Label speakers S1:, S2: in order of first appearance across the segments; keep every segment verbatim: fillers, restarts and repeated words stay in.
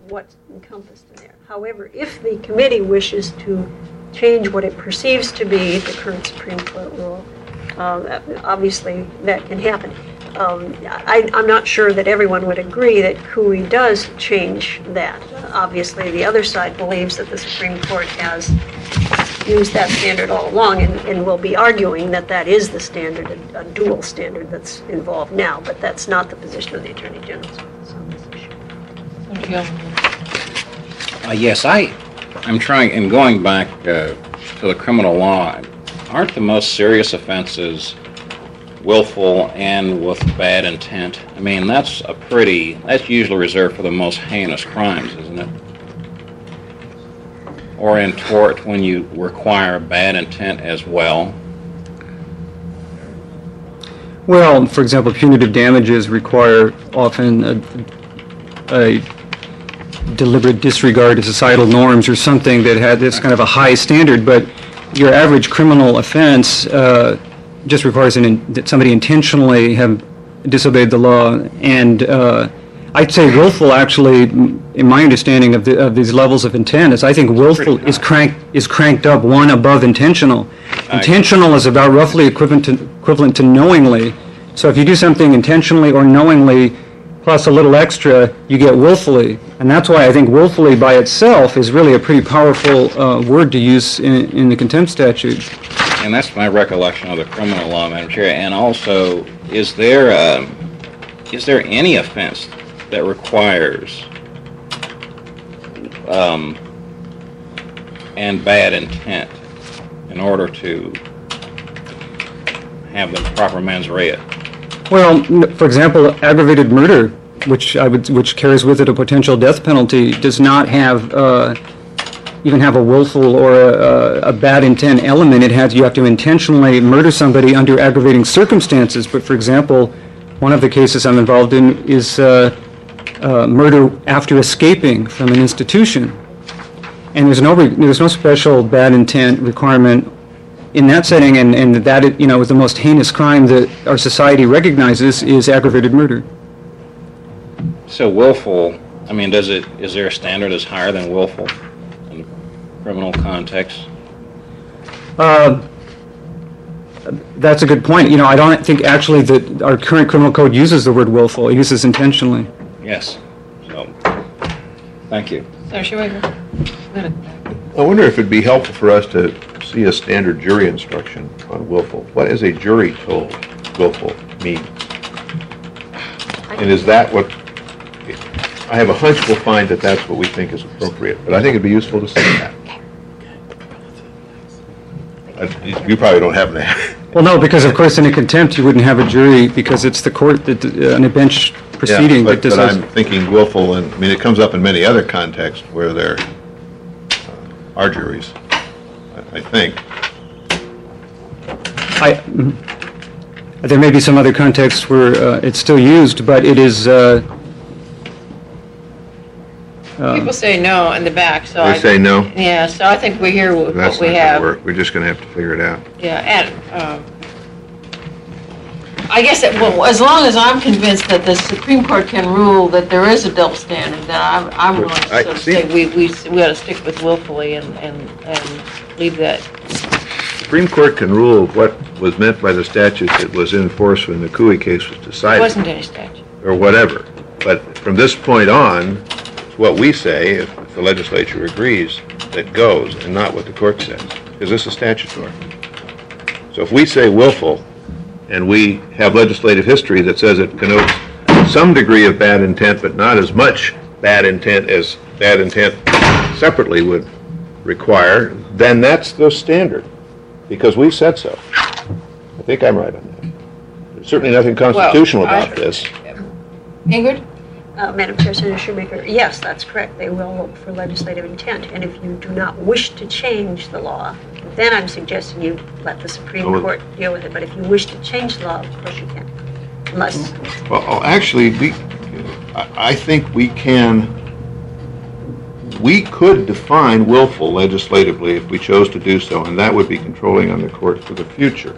S1: what's encompassed in there. However, if the committee wishes to change what it perceives to be the current Supreme Court rule, uh, obviously that can happen. Um, I, I'm not sure that everyone would agree that Cooey does change that. Uh, obviously, the other side believes that the Supreme Court has used that standard all along and, and will be arguing that that is the standard, a, a dual standard that's involved now, but that's not the position of the Attorney General's office on this issue.
S2: Uh, yes, I, I'm trying, and going back uh, to the criminal law, aren't the most serious offenses willful and with bad intent? I mean, that's a pretty, that's usually reserved for the most heinous crimes, isn't it? Or in tort when you require bad intent as well?
S3: Well, for example, punitive damages require often a, a deliberate disregard of societal norms or something that had this kind of a high standard, but your average criminal offense uh, just requires an in, that somebody intentionally have disobeyed the law, and uh, I'd say willful actually, in my understanding of, the, of these levels of intent, is I think willful is cranked is cranked up one above intentional. Intentional is about roughly equivalent to, equivalent to knowingly. So if you do something intentionally or knowingly, plus a little extra, you get willfully. And that's why I think willfully by itself is really a pretty powerful uh, word to use in, in the contempt statute.
S2: And that's my recollection of the criminal law, Madam Chair. And also, is there uh, is there any offense that requires um, and bad intent in order to have the proper mens rea?
S3: Well, for example, aggravated murder, which I would, which carries with it a potential death penalty, does not have uh, even have a willful or a, a bad intent element. It has you have to intentionally murder somebody under aggravating circumstances. But for example, one of the cases I'm involved in is uh, uh, murder after escaping from an institution, and there's no re- there's no special bad intent requirement in that setting, and, and that, you know, is the most heinous crime that our society recognizes is aggravated murder.
S2: So willful, I mean, does it, is there a standard that's higher than willful in the criminal context?
S3: Uh, that's a good point. You know, I don't think actually that our current criminal code uses the word willful. It uses intentionally.
S2: Yes. So, thank you.
S4: Senator Schweigert.
S5: I wonder if it'd be helpful for us to see a standard jury instruction on willful. What is a jury told willful mean? And is that what, I have a hunch we'll find that that's what we think is appropriate, but I think it'd be useful to see that. Uh, You probably don't have that.
S3: Well, no, because of course in a contempt you wouldn't have a jury because it's the court that, uh, on a bench proceeding
S5: Yeah,
S3: that
S5: but, but
S3: decides.
S5: I'm thinking willful, and I mean, it comes up in many other contexts where there uh, are juries, I, I think.
S3: I, mhm. There may be some other contexts where uh, it's still used, but it is. Uh,
S4: People say no in the back, so
S5: They
S4: I...
S5: say no?
S4: Yeah, so I think we're here with
S5: That's
S4: what we
S5: not
S4: have.
S5: gonna work. We're just gonna have to figure it out.
S4: Yeah, and, um, I guess that, well, as long as I'm convinced that the Supreme Court can rule that there is a double standard, then I'm, I'm willing to
S5: I
S4: sort of
S5: see.
S4: say we, we, we ought to stick with willfully and, and, and leave that.
S5: Supreme Court can rule what was meant by the statute that was in force when the Cooey case was
S4: There
S5: decided,
S4: wasn't any statute.
S5: or whatever. But from this point on, what we say, if if the legislature agrees, that goes, and not what the court says. Is this a statutory? So if we say willful, and we have legislative history that says it connotes some degree of bad intent, but not as much bad intent as bad intent separately would require, then that's the standard, because we said so. I think I'm right on that. There's certainly nothing constitutional
S4: Well, I-
S5: about this.
S4: Ingrid?
S1: Uh, Madam Chair, Senator Shoemaker, yes, that's correct. They will look for legislative intent. And if you do not wish to change the law, then I'm suggesting you let the Supreme
S5: Oh,
S1: Court deal with it. But if you wish to change the law, of course you can. Unless,
S5: Well, oh, actually, we, I I think we can, we could define willful legislatively if we chose to do so, and that would be controlling on the court for the future.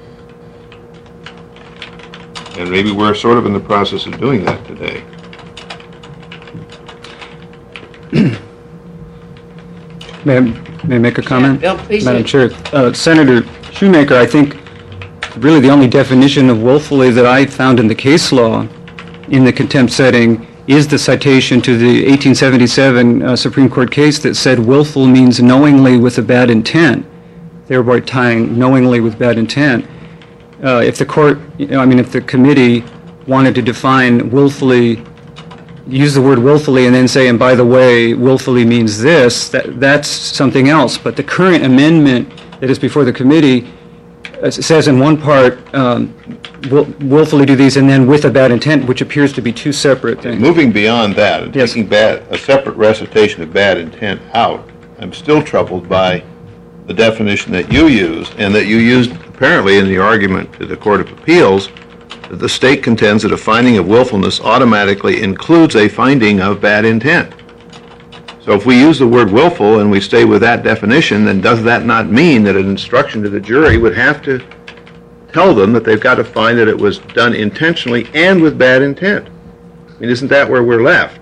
S5: And maybe we're sort of in the process of doing that today.
S3: May I, may I make a comment?
S4: Bill, please
S3: Madam
S4: do.
S3: Chair, uh, Senator Shoemaker, I think really the only definition of willfully that I found in the case law in the contempt setting is the citation to the eighteen seventy-seven uh, Supreme Court case that said willful means knowingly with a bad intent, thereby tying knowingly with bad intent. Uh, if the court, you know, I mean, if the committee wanted to define willfully, use the word willfully and then say, and by the way, willfully means this, that, that's something else. But the current amendment that is before the committee uh, says in one part, um, will, willfully do these, and then with a bad intent, which appears to be two separate things.
S5: Moving beyond that, and
S3: Yes.
S5: taking bad, a separate recitation of bad intent out, I'm still troubled by the definition that you used, and that you used apparently in the argument to the Court of Appeals, that the state contends that a finding of willfulness automatically includes a finding of bad intent. So if we use the word willful and we stay with that definition, then does that not mean that an instruction to the jury would have to tell them that they've got to find that it was done intentionally and with bad intent? I mean, isn't that where we're left?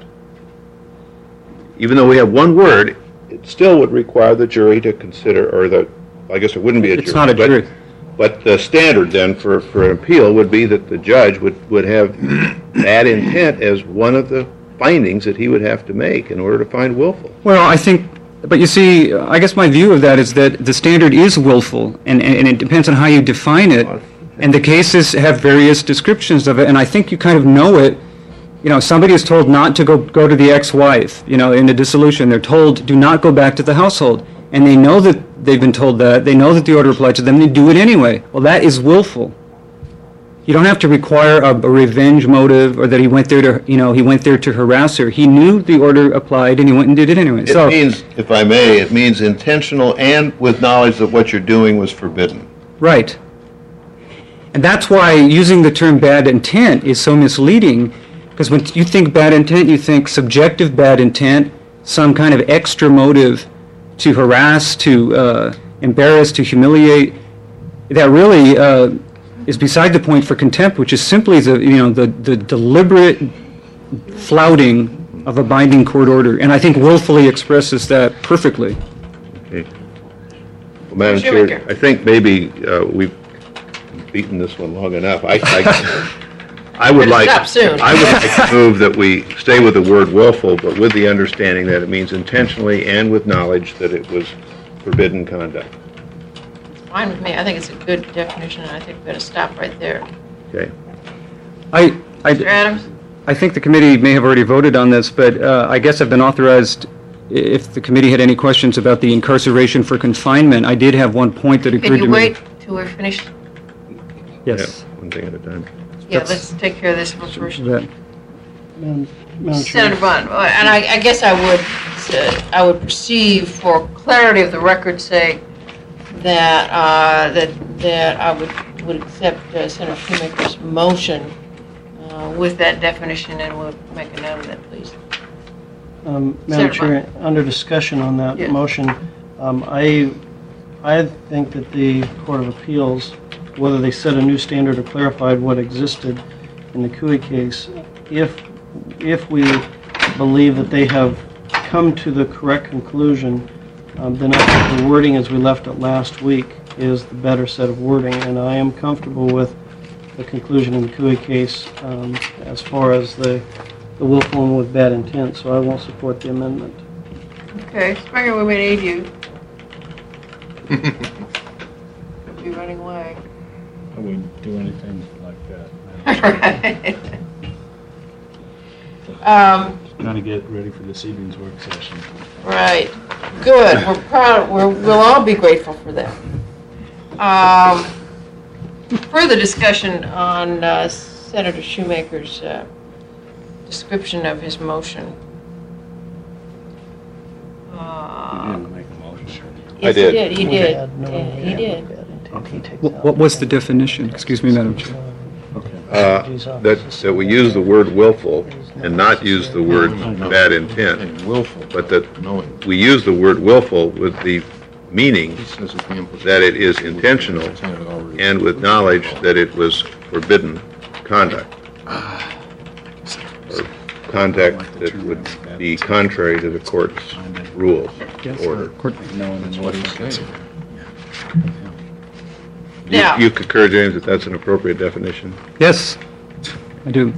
S5: Even though we have one word, it still would require the jury to consider, or the, I guess it wouldn't be a jury.
S3: It's not a
S5: but-
S3: jury.
S5: But the standard then for, for an appeal would be that the judge would, would have bad intent as one of the findings that he would have to make in order to find willful.
S3: Well, I think, but you see, I guess my view of that is that the standard is willful, and, and and it depends on how you define it. And the cases have various descriptions of it, and I think you kind of know it. You know, somebody is told not to go, go to the ex-wife, you know, in a dissolution. They're told, do not go back to the household. And they know that they've been told that. They know that the order applied to them. They do it anyway. Well, that is willful. You don't have to require a, a revenge motive, or that he went there to, you know, he went there to harass her. He knew the order applied, and he went and did it anyway.
S5: It
S3: So,
S5: means, if I may, it means intentional and with knowledge that what you're doing was forbidden.
S3: right. And that's why using the term bad intent is so misleading, because when you think bad intent, you think subjective bad intent, some kind of extra motive to harass, to uh, embarrass, to humiliate. That really uh, is beside the point for contempt, which is simply the, you know, the, the deliberate flouting of a binding court order. And I think willfully expresses that perfectly.
S5: Okay. Well, Madam
S4: Shoemaker.
S5: Chair, I think maybe uh, we've beaten this one long enough. I, I, I would
S4: Better
S5: like,
S4: stop soon.
S5: I would like to move that we stay with the word willful, but with the understanding that it means intentionally and with knowledge that it was forbidden conduct.
S4: Fine with me. I think it's a good definition, and I think we better stop right there.
S5: Okay.
S3: I,
S4: Mister
S3: I,
S4: Adams?
S3: I think the committee may have already voted on this, but uh, I guess I've been authorized, i- if the committee had any questions about the incarceration for confinement, I did have one point that occurred
S4: Can
S3: to me.
S4: you wait till we're finished?
S3: Yes.
S5: Yeah, one thing at a time.
S4: Yeah,
S3: That's-
S4: let's take care of this one first.
S3: That-
S6: Madam Madam Chair.
S4: Senator Bond, uh, and I, I guess I would, uh, I would perceive, for clarity of the record, say that, uh, that, that I would, would accept uh, Senator Shoemaker's motion uh, with that definition, and we'll make a note of that, please.
S6: Um, Madam
S4: Senator
S6: Chair, under discussion on that
S4: Yes.
S6: motion, um, I, I think that the Court of Appeals, whether they set a new standard or clarified what existed in the Cooey case, if, if we believe that they have come to the correct conclusion, um, then I think the wording as we left it last week is the better set of wording, and I am comfortable with the conclusion in the Cooey case um, as far as the the willful and with bad intent, so I won't support the amendment.
S4: Okay, Springer, we may need you. Be running away.
S7: I wouldn't do anything like that.
S4: Um,
S7: Trying to get ready for this evening's work session.
S4: Right, good, we're proud, we're, we'll all be grateful for that. Um, further discussion on uh, Senator Shoemaker's uh, description of his motion.
S7: You
S4: Uh,
S7: didn't make a motion.
S4: Yes,
S5: did.
S4: he did, he
S6: We
S4: did,
S6: had no-
S4: Yeah,
S6: we
S4: he
S6: had no
S4: did.
S6: bad intent. He takes
S3: What
S6: out
S3: what was the
S6: bad
S3: definition? Excuse me, Madam Chair.
S7: Okay.
S5: Uh, That, that we use the word willful and not use the word bad intent,
S7: Willful,
S5: but that
S7: knowing.
S5: we use the word willful with the meaning
S7: He says that the implication-
S5: that it is intentional and with knowledge that it was forbidden conduct. conduct that would be contrary to the court's rules,
S3: Yes.
S5: order.
S3: Court-
S7: No one in what he said.
S5: You-
S4: Now-
S5: You concur, James, that that's an appropriate definition?
S3: Yes, I do.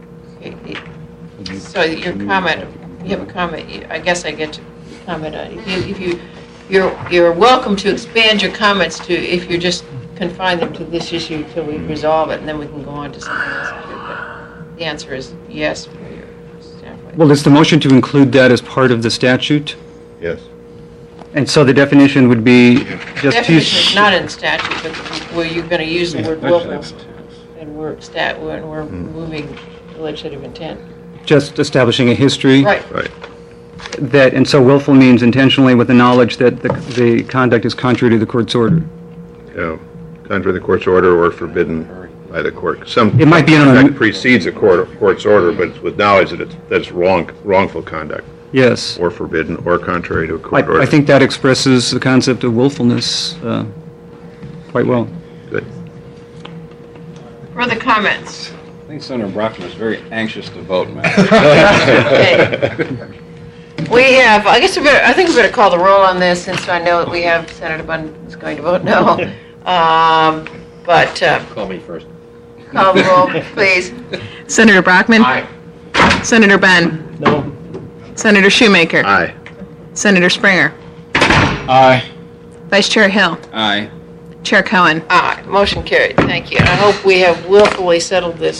S4: So your comment, you have a comment, you- I guess I get to comment on it. If you, if you, you're, you're welcome to expand your comments to, if you just confine them to this issue till we resolve it, and then we can go on to something else. But the answer is yes for your standpoint.
S3: Well, is the motion to include that as part of the statute?
S5: Yes.
S3: And so the definition would be just to...
S4: Definition is not in statute, but where you're going to use the word willful, and we're stat, when we're moving legislative intent.
S3: Just establishing a history?
S4: Right.
S5: Right.
S3: That, and so willful means intentionally with the knowledge that the, the conduct is contrary to the court's order.
S5: Yeah, contrary to the court's order or forbidden by the court. Some
S3: It might be on a-
S5: conduct precedes a court, court's order, but it's with knowledge that it's, that it's wrong, wrongful conduct,
S3: Yes.
S5: or forbidden, or contrary to a
S3: I,
S5: court order.
S3: I think that expresses the concept of willfulness uh, quite well.
S5: Good.
S4: Further comments?
S2: I think Senator Brockman is very anxious to vote, man.
S4: Okay. We have, I guess we better, I think we better call the roll on this, since I know that we have Senator Bunn is going to vote no. Um, But, uh,
S2: Call me first.
S4: call the roll, please.
S8: Senator Brockman?
S2: Aye.
S8: Senator Benn?
S6: No.
S8: Senator Shoemaker?
S5: Aye.
S8: Senator Springer?
S7: Aye.
S8: Vice Chair Hill?
S2: Aye.
S8: Chair Cohen?
S4: Aye, motion carried, thank you. And I hope we have willfully settled this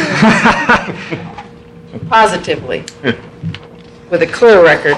S4: positively, with a clear record.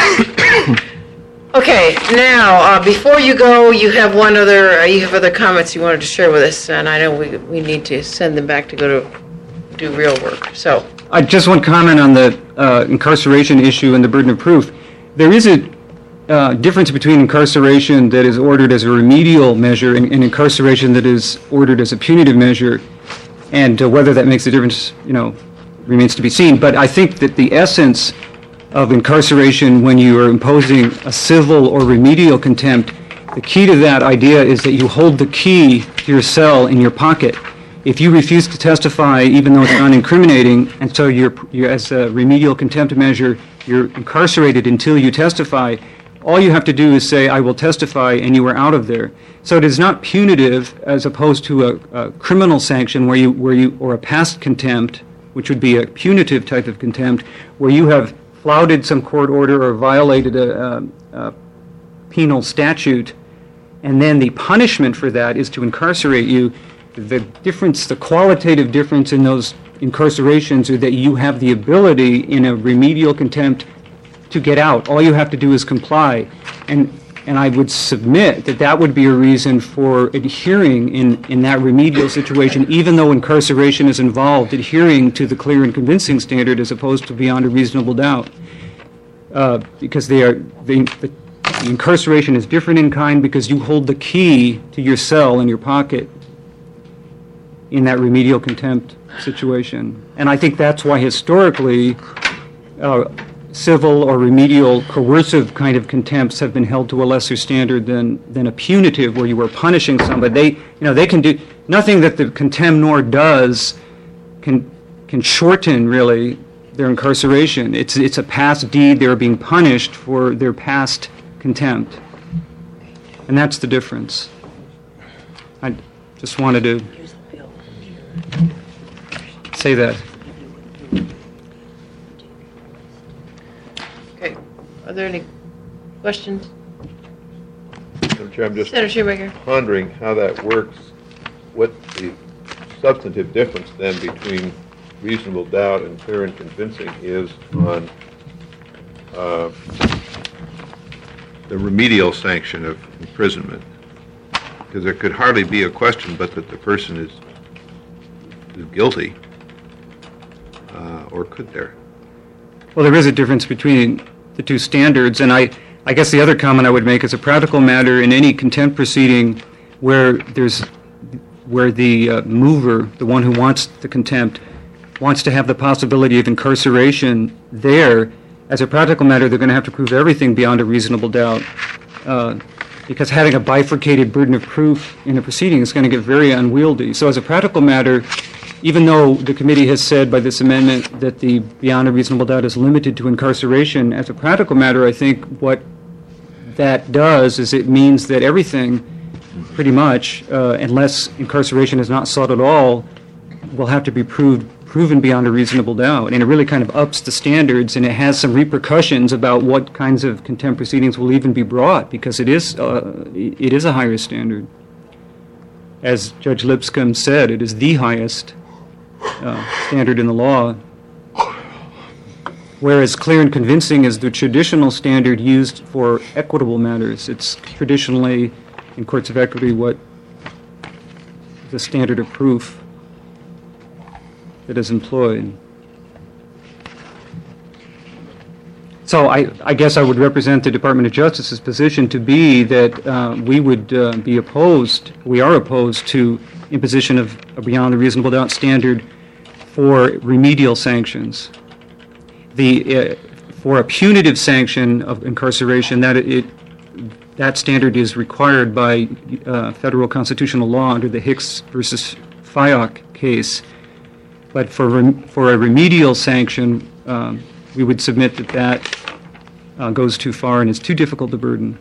S4: Okay, now, uh, before you go, you have one other, uh, you have other comments you wanted to share with us, and I know we, we need to send them back to go to do real work, so.
S3: I just want to comment on the uh, incarceration issue and the burden of proof. There is a uh, difference between incarceration that is ordered as a remedial measure and, and incarceration that is ordered as a punitive measure, and uh, whether that makes a difference, you know, remains to be seen. But I think that the essence of incarceration when you are imposing a civil or remedial contempt, the key to that idea is that you hold the key to your cell in your pocket. If you refuse to testify, even though it's non-incriminating, and so you're, you're as a remedial contempt measure, you're incarcerated until you testify, all you have to do is say, I will testify, and you are out of there. So it is not punitive as opposed to a, a criminal sanction where you, where you, or a past contempt, which would be a punitive type of contempt, where you have flouted some court order or violated a, a, a penal statute, and then the punishment for that is to incarcerate you. The difference, the qualitative difference in those incarcerations are that you have the ability in a remedial contempt to get out. All you have to do is comply. And and I would submit that that would be a reason for adhering in, in that remedial situation, even though incarceration is involved, adhering to the clear and convincing standard as opposed to beyond a reasonable doubt. Uh, because they are, they, the, the incarceration is different in kind because you hold the key to your cell in your pocket in that remedial contempt situation. And I think that's why historically, uh, civil or remedial coercive kind of contempts have been held to a lesser standard than, than a punitive where you were punishing somebody. They, you know, they can do, nothing that the contemnor does can, can shorten really their incarceration. It's, it's a past deed. They're being punished for their past contempt. And that's the difference. I just wanted to say that.
S4: Okay, are there any questions?
S5: Madam Chair, I'm just
S4: Senator Shoemaker?
S5: pondering how that works, what the substantive difference then between reasonable doubt and clear and convincing is on uh, the remedial sanction of imprisonment. Because there could hardly be a question but that the person is, is guilty, uh, or could there?
S3: Well, there is a difference between the two standards, and I, I guess the other comment I would make is a practical matter in any contempt proceeding where there's, where the uh, mover, the one who wants the contempt, wants to have the possibility of incarceration there. As a practical matter, they're going to have to prove everything beyond a reasonable doubt, uh, because having a bifurcated burden of proof in a proceeding is going to get very unwieldy. So as a practical matter, even though the committee has said by this amendment that the beyond a reasonable doubt is limited to incarceration, as a practical matter, I think what that does is it means that everything, pretty much, uh, unless incarceration is not sought at all, will have to be proved proven beyond a reasonable doubt. And it really kind of ups the standards, and it has some repercussions about what kinds of contempt proceedings will even be brought, because it is uh, it is a higher standard. As Judge Lipscomb said, it is the highest uh, standard in the law. Whereas clear and convincing is the traditional standard used for equitable matters. It's traditionally, in courts of equity, what the standard of proof that is employed. So I, I guess I would represent the Department of Justice's position to be that uh, we would uh, be opposed, we are opposed to imposition of a beyond a reasonable doubt standard for remedial sanctions. The, uh, for a punitive sanction of incarceration, that it, that standard is required by uh, federal constitutional law under the Hicks versus Fyock case. But for rem- for a remedial sanction, um, we would submit that that uh, goes too far and is too difficult to burden.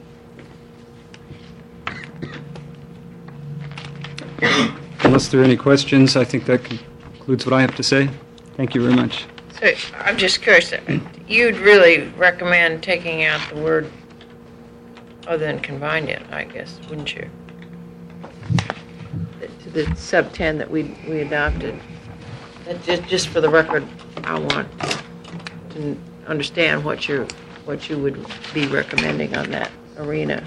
S3: Unless there are any questions, I think that concludes what I have to say. Thank you very much.
S4: So I'm just curious, you'd really recommend taking out the word other than confinement, I guess, wouldn't you? To the sub ten that we we adopted. That just, just for the record, I want to understand what you what you would be recommending on that arena.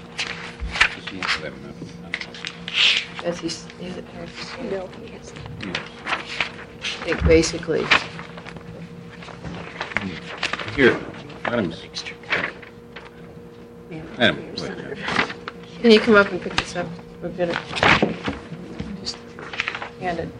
S4: As he, is it
S1: No, he has
S4: I think basically.
S2: Here, Madam, Madam, wait.
S4: Can you come up and pick this up? We're gonna just hand it.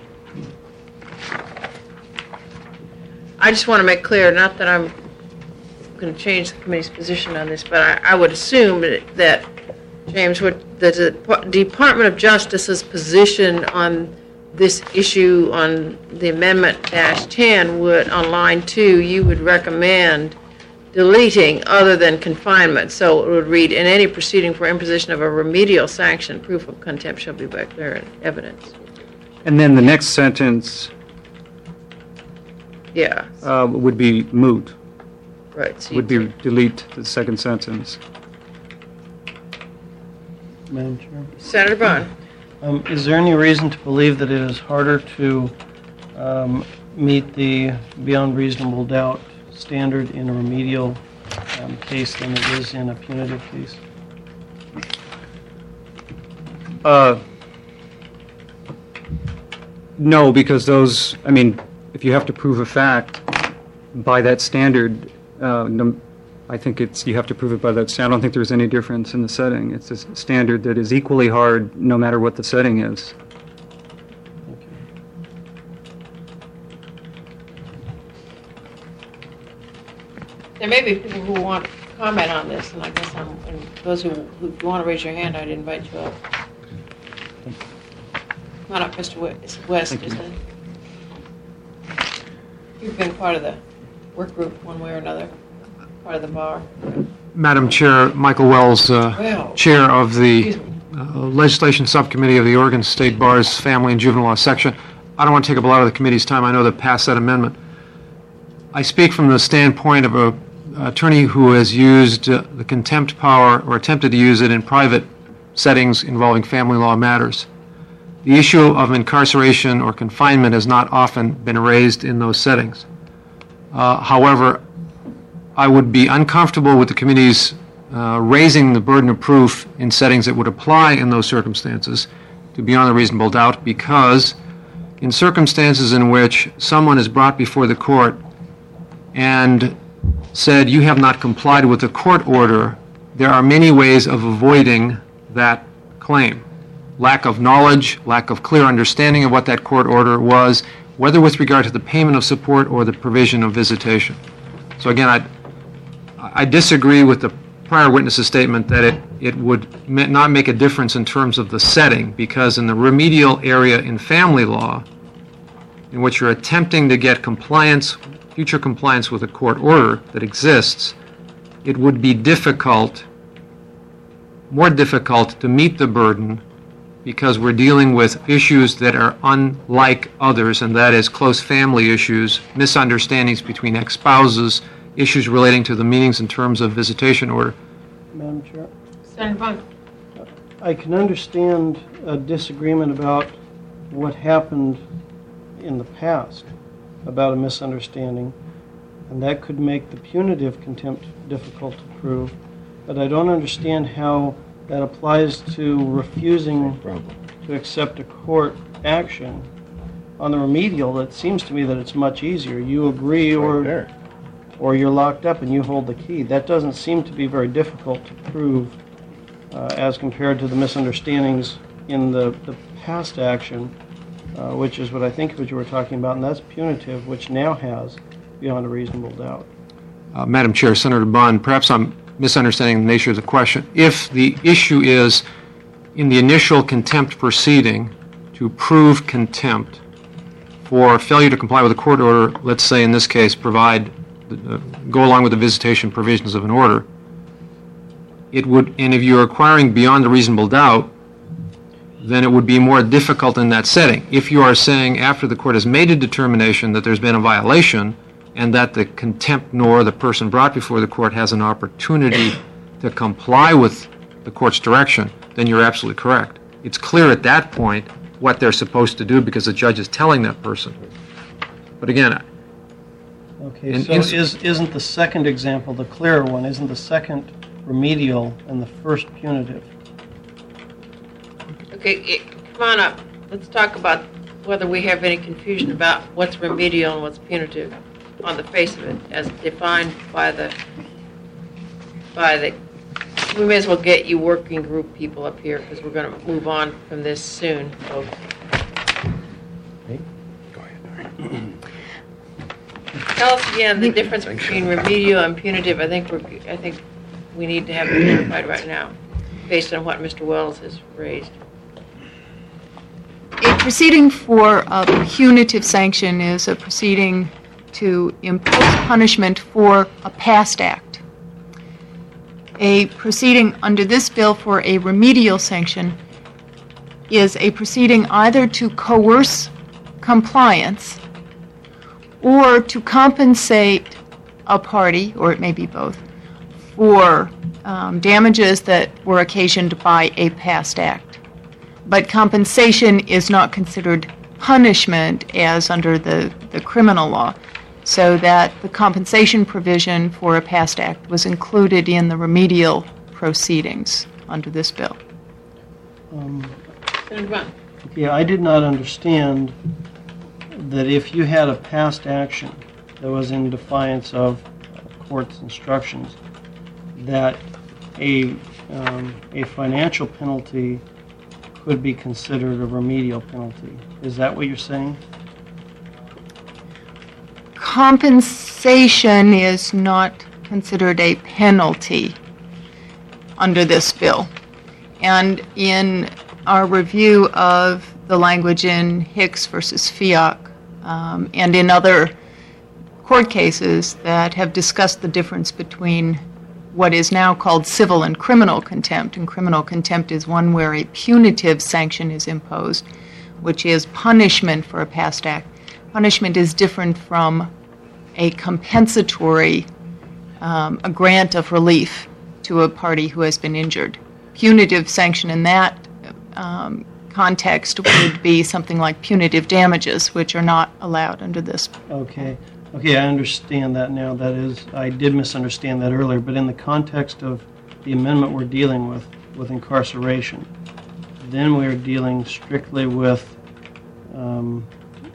S4: I just want to make clear, not that I'm going to change the committee's position on this, but I, I would assume that, James, what, that the Department of Justice's position on this issue on the amendment dash ten would, on line two, you would recommend deleting other than confinement. So it would read, in any proceeding for imposition of a remedial sanction, proof of contempt shall be by clear evidence.
S3: And then the next sentence
S4: Yeah,
S3: uh, would be moot,
S4: right. So
S3: would
S4: you-
S3: be delete the second sentence.
S6: Madam Chair.
S4: Senator Bond.
S6: Um, Is there any reason to believe that it is harder to um, meet the beyond reasonable doubt standard in a remedial um, case than it is in a punitive case?
S3: Uh, no, because those, I mean, if you have to prove a fact by that standard, uh, num- I think it's, you have to prove it by that standard. I don't think there's any difference in the setting. It's a standard that is equally hard no matter what the setting is.
S4: There may be people who want to comment on this, and I guess I'm, and those who, who want to raise your hand, I'd invite you up. Come on up, Mister West, West,
S3: Thank you.
S4: isn't it? You've been part of the work group one way or another, part of the bar.
S9: Madam Chair, Michael Wells, uh,
S4: Well,
S9: Chair of the
S4: excuse me.
S9: uh, Legislation Subcommittee of the Oregon State Bar's Family and Juvenile Law Section. I don't want to take up a lot of the committee's time. I know that passed that amendment. I speak from the standpoint of a attorney who has used uh, the contempt power or attempted to use it in private settings involving family law matters. The issue of incarceration or confinement has not often been raised in those settings. Uh, However, I would be uncomfortable with the committee's uh, raising the burden of proof in settings that would apply in those circumstances to beyond a reasonable doubt, because in circumstances in which someone is brought before the court and said, you have not complied with the court order, there are many ways of avoiding that claim. Lack of knowledge, lack of clear understanding of what that court order was, whether with regard to the payment of support or the provision of visitation. So again, I I disagree with the prior witness's statement that it, it would ma- not make a difference in terms of the setting, because in the remedial area in family law, in which you're attempting to get compliance, future compliance with a court order that exists, it would be difficult, more difficult to meet the burden because we're dealing with issues that are unlike others, and that is close family issues, misunderstandings between ex-spouses, issues relating to the meanings and terms of visitation order.
S6: Madam Chair,
S4: Senator Bond.
S6: I can understand a disagreement about what happened in the past, about a misunderstanding, and that could make the punitive contempt difficult to prove, but I don't understand how that applies to refusing to accept a court action. On the remedial, it seems to me that it's much easier. You agree or, or you're locked up and you hold the key. That doesn't seem to be very difficult to prove uh, as compared to the misunderstandings in the, the past action, uh, which is what I think what you were talking about, and that's punitive, which now has beyond a reasonable doubt.
S9: Uh, Madam Chair, Senator Bond, perhaps I'm misunderstanding the nature of the question. If the issue is in the initial contempt proceeding to prove contempt for failure to comply with a court order, let's say in this case provide, uh, go along with the visitation provisions of an order, it would, and if you're acquiring beyond a reasonable doubt, then it would be more difficult in that setting. If you are saying after the court has made a determination that there's been a violation and that the contempt nor the person brought before the court has an opportunity to comply with the court's direction, then you're absolutely correct. It's clear at that point what they're supposed to do because the judge is telling that person. But again,
S6: Okay,
S9: in-
S6: so
S9: in-
S6: is, isn't the second example the clearer one? Isn't the second remedial and the first punitive?
S4: Okay, it, come on up. Let's talk about whether we have any confusion about what's remedial and what's punitive on the face of it, as defined by the, by the, we may as well get you working group people up here, because we're going to move on from this soon, folks. Tell us again the difference between remedial and punitive. I think we're, I think we need to have it clarified right now, based on what Mister Wells has raised.
S10: A proceeding for a punitive sanction is a proceeding to impose punishment for a past act. A proceeding under this bill for a remedial sanction is a proceeding either to coerce compliance or to compensate a party, or it may be both, for um, damages that were occasioned by a past act. But compensation is not considered punishment as under the, the criminal law, so that the compensation provision for a past act was included in the remedial proceedings under this bill.
S6: Um,
S4: Senator Bond.
S6: Yeah, I did not understand that if you had a past action that was in defiance of court's instructions, that a, um, a financial penalty could be considered a remedial penalty. Is that what you're saying?
S10: Compensation is not considered a penalty under this bill. And in our review of the language in Hicks versus Fiat, um, and in other court cases that have discussed the difference between what is now called civil and criminal contempt, and criminal contempt is one where a punitive sanction is imposed, which is punishment for a past act. Punishment is different from a compensatory, um, a grant of relief to a party who has been injured. Punitive sanction in that um, context would be something like punitive damages, which are not allowed under this.
S6: Okay. Okay, I understand that now. That is, I did misunderstand that earlier, but in the context of the amendment we're dealing with, with incarceration, then we're dealing strictly with um,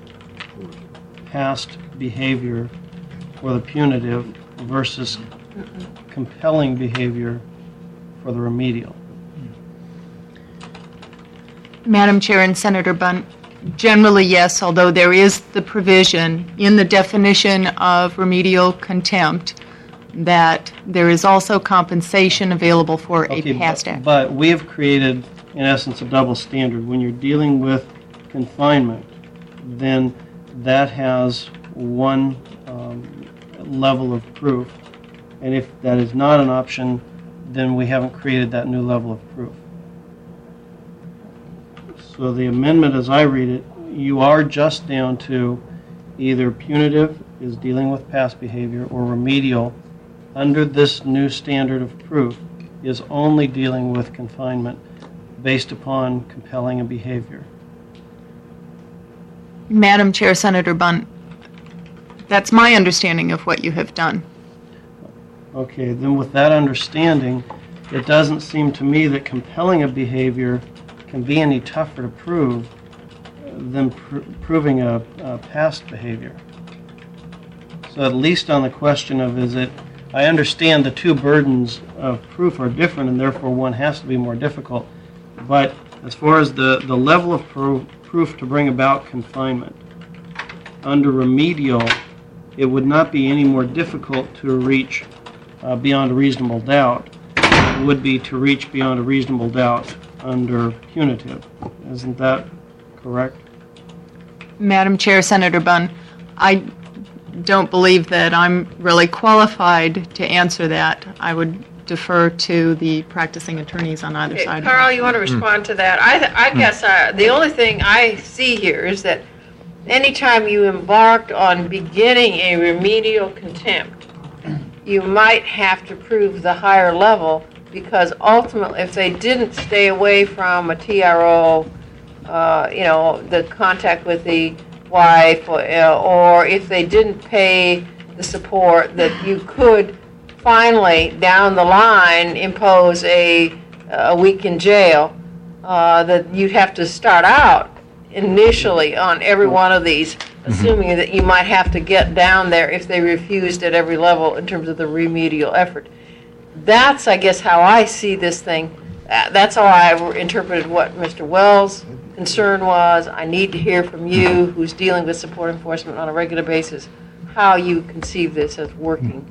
S6: past behavior for the punitive versus compelling behavior for the remedial.
S10: Madam Chair and Senator Bunt, generally yes, although there is the provision in the definition of remedial contempt that there is also compensation available for
S6: Okay,
S10: a past
S6: but,
S10: act.
S6: but we have created, in essence, a double standard. When you're dealing with confinement, then that has one um, level of proof. And if that is not an option, then we haven't created that new level of proof. So the amendment, as I read it, you are just down to either punitive is dealing with past behavior, or remedial under this new standard of proof is only dealing with confinement based upon compelling a behavior.
S10: Madam Chair, Senator Bunn, that's my understanding of what you have done.
S6: Okay, then with that understanding, it doesn't seem to me that compelling a behavior can be any tougher to prove than pr- proving a, a past behavior. So at least on the question of is it, I understand the two burdens of proof are different and therefore one has to be more difficult, but as far as the, the level of pro- proof to bring about confinement, under remedial, it would not be any more difficult to reach uh, beyond a reasonable doubt. It would be to reach beyond a reasonable doubt under punitive. Isn't that correct?
S10: Madam Chair, Senator Bunn, I don't believe that I'm really qualified to answer that. I would defer to the practicing attorneys on either
S4: Okay,
S10: side.
S4: Carl, you want to respond to that? I, th- I guess uh, the only thing I see here is that anytime you embarked on beginning a remedial contempt, you might have to prove the higher level, because ultimately, if they didn't stay away from a T R O, uh, you know, the contact with the wife, or, uh, or if they didn't pay the support, that you could finally, down the line, impose a, a week in jail, uh, that you'd have to start out initially on every one of these, assuming that you might have to get down there if they refused at every level in terms of the remedial effort. That's, I guess, how I see this thing. Uh, That's how I interpreted what Mister Wells' concern was. I need to hear from you, who's dealing with support enforcement on a regular basis, how you conceive this as working,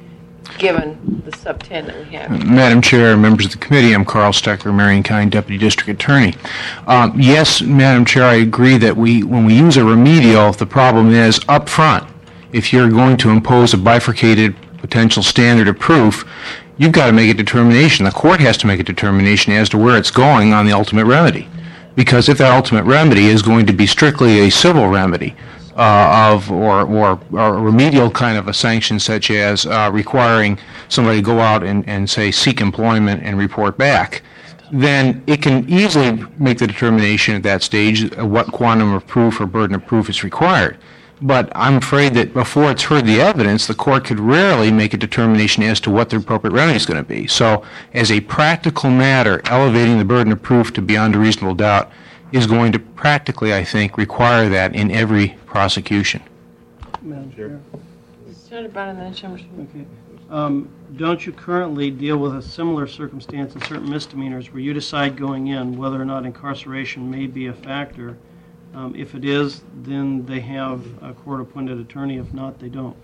S4: given the sub ten that we have.
S9: Madam Chair, members of the committee, I'm Carl Stecker, Marion County Deputy District Attorney. Um, yes, Madam Chair, I agree that we, when we use a remedial, the problem is up front. If you're going to impose a bifurcated potential standard of proof, you've got to make a determination. The court has to make a determination as to where it's going on the ultimate remedy. Because if that ultimate remedy is going to be strictly a civil remedy, Uh, of or, or or a remedial kind of a sanction, such as uh, requiring somebody to go out and, and say seek employment and report back, then it can easily make the determination at that stage of what quantum of proof or burden of proof is required. But I'm afraid that before it's heard the evidence, the court could rarely make a determination as to what the appropriate remedy is going to be. So as a practical matter, elevating the burden of proof to beyond a reasonable doubt is going to practically, I think, require that in every prosecution.
S6: Madam Chair?
S4: Senator Bunn and then Chambers.
S6: Okay. Um, Don't you currently deal with a similar circumstance in certain misdemeanors where you decide going in whether or not incarceration may be a factor? Um, If it is, then they have a court-appointed attorney. If not, they don't.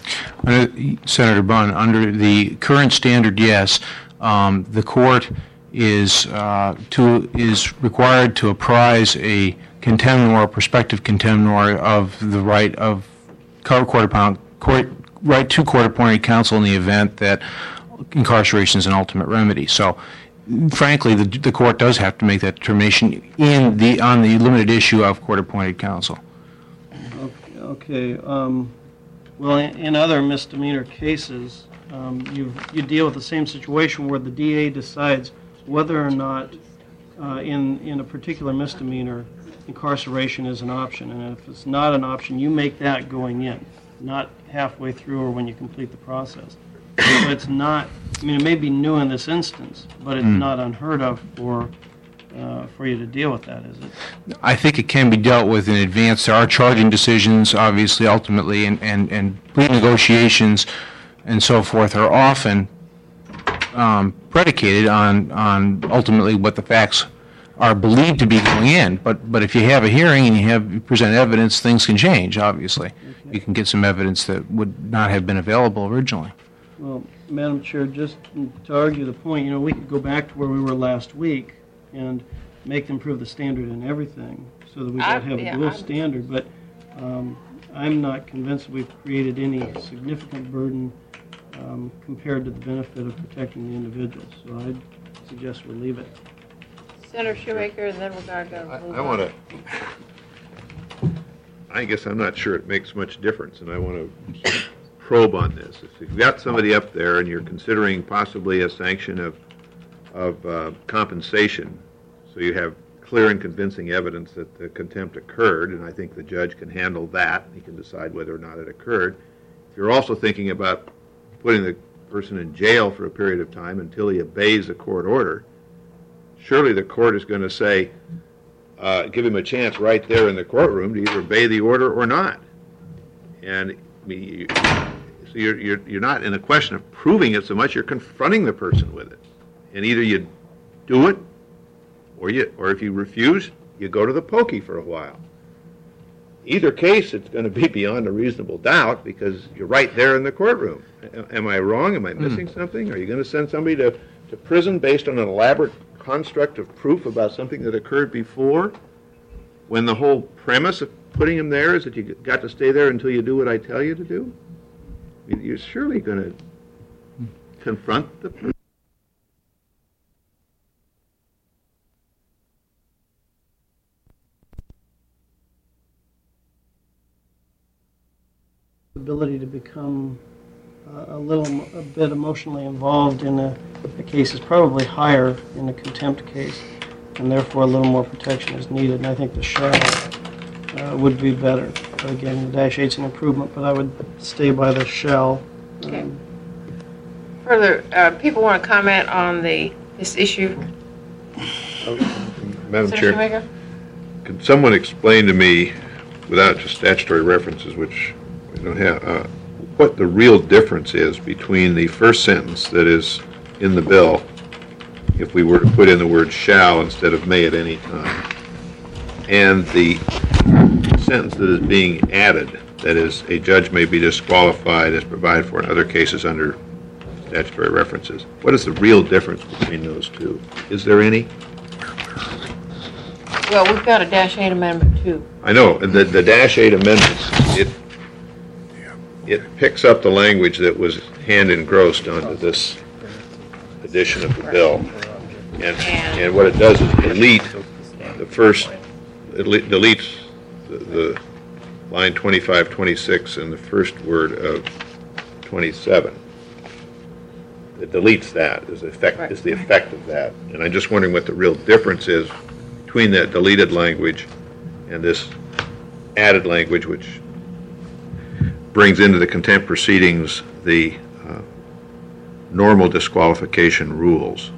S9: Uh, Senator Bunn, under the current standard, yes, um, the court is uh, to is required to apprise a contemnor, prospective contemnor, of the right of court appointed court right to court-appointed counsel in the event that incarceration is an ultimate remedy. So, frankly, the the court does have to make that determination in the on the limited issue of court-appointed counsel.
S6: Okay, okay. Um, well, in, in other misdemeanor cases, um, you you deal with the same situation where the D A decides whether or not uh, in in a particular misdemeanor incarceration is an option, and if it's not an option, you make that going in, not halfway through or when you complete the process. So it's not. I mean, it may be new in this instance, but it's
S9: Mm.
S6: not unheard of for uh, for you to deal with that, is it?
S9: I think it can be dealt with in advance. There are charging decisions, obviously, ultimately, and, and, and plea negotiations and so forth are often um, predicated on, on ultimately what the facts are believed to be going in. But, but if you have a hearing and you have you present evidence, things can change, obviously.
S6: Okay.
S9: You can get some evidence that would not have been available originally.
S6: Well, Madam Chair, just to argue the point, you know, we could go back to where we were last week and make them prove the standard in everything so that we
S4: I-
S6: don't have
S4: yeah,
S6: a dual
S4: I-
S6: standard. But um, I'm not convinced we've created any significant burden um, compared to the benefit of protecting the individuals. So I'd suggest we leave it.
S4: Senator Shoemaker, and then we're going to
S5: I,
S4: go.
S5: I want to, I guess I'm not sure it makes much difference, and I want to probe on this. If you've got somebody up there and you're considering possibly a sanction of, of uh, compensation, so you have clear and convincing evidence that the contempt occurred, and I think the judge can handle that. He can decide whether or not it occurred. If you're also thinking about putting the person in jail for a period of time until he obeys a court order, surely the court is going to say, uh, give him a chance right there in the courtroom to either obey the order or not. And I mean, you, so you're, you're, you're not in a question of proving it so much, you're confronting the person with it. And either you do it, or you, or if you refuse, you go to the pokey for a while. Either case, it's going to be beyond a reasonable doubt because you're right there in the courtroom. A- Am I wrong? Am I missing mm. something? Are you going to send somebody to, to prison based on an elaborate construct of proof about something that occurred before, when the whole premise of putting him there is that you got to stay there until you do what I tell you to do? I mean, you're surely going to confront the person.
S6: Ability to become uh, a little, a bit emotionally involved in a, a case is probably higher in a contempt case, and therefore a little more protection is needed. And I think the shall uh, would be better. But again, the dash eight's an improvement, but I would stay by the shall.
S4: Okay.
S6: Um,
S4: Further, uh, people want to comment on the this issue.
S5: Madam
S4: Senator
S5: Chair,
S4: Shoemaker?
S5: could someone explain to me, without just statutory references, which we don't have, uh, what the real difference is between the first sentence that is in the bill, if we were to put in the word shall instead of may at any time, and the sentence that is being added, that is, a judge may be disqualified as provided for in other cases under statutory references. What is the real difference between those two? Is there any?
S4: Well, we've got a dash eight amendment too.
S5: I know, the, the dash eight amendment, it, it picks up the language that was hand engrossed onto this edition of the bill. And, and what it does is delete the first, it le- deletes the, the line twenty-five, twenty-six and the first word of twenty-seven. It deletes that, is the effect,
S4: Right.
S5: is the effect of that. And I'm just wondering what the real difference is between that deleted language and this added language, which brings into the contempt proceedings the uh, normal disqualification rules.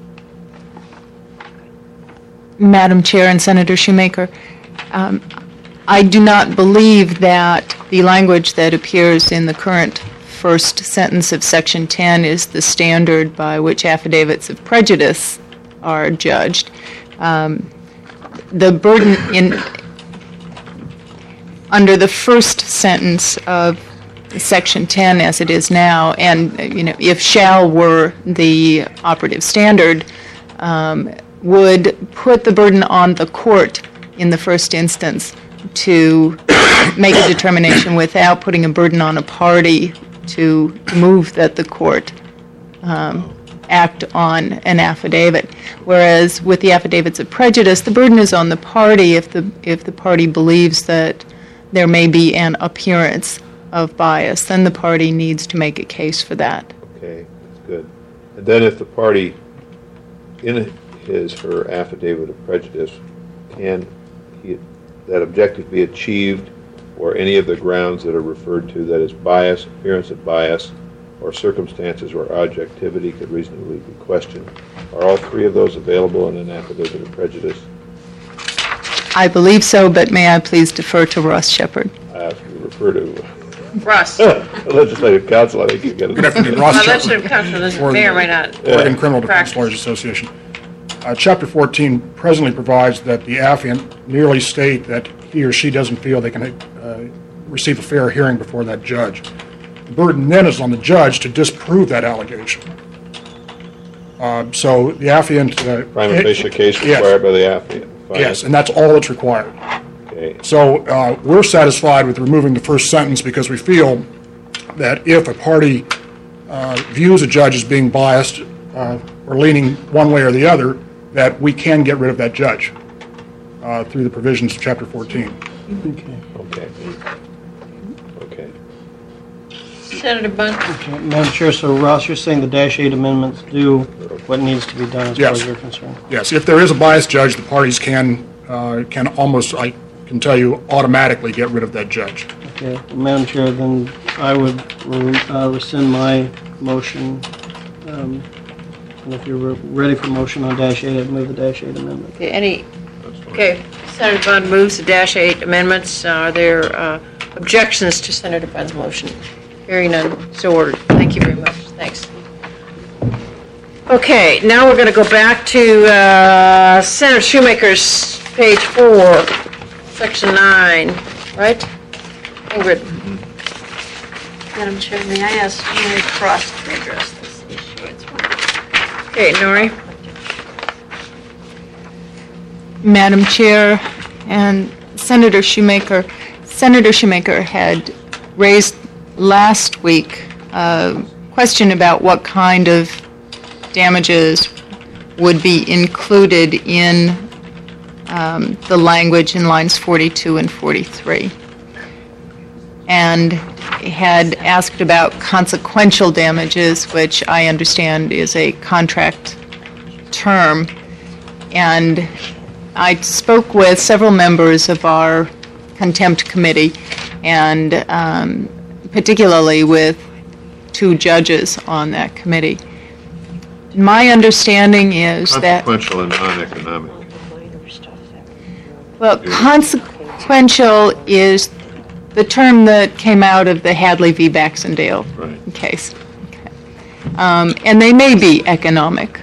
S10: Madam Chair and Senator Shoemaker, um, I do not believe that the language that appears in the current first sentence of Section ten is the standard by which affidavits of prejudice are judged. Um, the burden in under the first sentence of Section ten as it is now, and you know, if shall were the operative standard, um, would put the burden on the court in the first instance to make a determination without putting a burden on a party to move that the court um, act on an affidavit. Whereas with the affidavits of prejudice, the burden is on the party if the if the party believes that there may be an appearance of bias, then the party needs to make a case for that.
S5: Okay, that's good. And then if the party, in his, her affidavit of prejudice, can he, that objective be achieved or any of the grounds that are referred to, that is bias, appearance of bias, or circumstances where objectivity could reasonably be questioned. Are all three of those available in an affidavit of prejudice?
S10: I believe so, but may I please defer to Ross Shepard?
S5: I ask you to refer to
S4: Russ.
S5: legislative counsel. I think you got it.
S7: Good afternoon, Ross
S4: My
S7: Shepard,
S4: legislative counsel is
S7: Oregon-
S4: may or may not.
S7: Oregon Criminal Defense
S4: Practice.
S7: Lawyers Association. Uh, Chapter fourteen presently provides that the affiant merely state that he or she doesn't feel they can uh, receive a fair hearing before that judge. The burden then is on the judge to disprove that allegation. Uh, So the affiant... uh,
S5: Prima
S7: it-
S5: facie case
S7: yes.
S5: required by the affiant. Fine.
S7: Yes, and that's all that's required.
S5: Okay. Okay.
S7: So uh, we're satisfied with removing the first sentence because we feel that if a party uh, views a judge as being biased uh, or leaning one way or the other, that we can get rid of that judge uh, through the provisions of Chapter fourteen.
S6: Okay.
S5: Okay. Okay.
S4: Senator Bunn?
S6: Okay, Madam Chair, so Ross, you're saying the dash eight amendments do what needs to be done as far
S7: Yes.
S6: as you're concerned?
S7: Yes, if there is a biased judge, the parties can, uh, can almost, I can tell you, automatically get rid of that judge.
S6: Okay, Madam Chair, then I would uh, rescind my motion. Um, And if you're re- ready for motion on dash eight, I'd move the dash eight amendment.
S4: Okay, any,
S5: That's fine.
S4: okay, Senator Bunn moves the dash eight amendments. Uh, Are there uh, objections to Senator Bunn's motion? Hearing none, so ordered. Thank you very much. Thanks. Okay, now we're going to go back to uh, Senator Shoemaker's page four, section nine, right? Ingrid?
S1: Madam Chair, may I ask Mary Cross to address this issue as well?
S4: Okay, Nori?
S10: Madam Chair and Senator Shoemaker, Senator Shoemaker had raised last week a question about what kind of damages would be included in um, the language in lines forty-two and forty-three, and had asked about consequential damages, which I understand is a contract term. And I spoke with several members of our contempt committee, and um, particularly with two judges on that committee. My understanding is that,
S5: Consequential and non-economic.
S10: well, consequential is the term that came out of the Hadley v. Baxendale
S5: Right.
S10: case. Okay. Um, and they may be economic.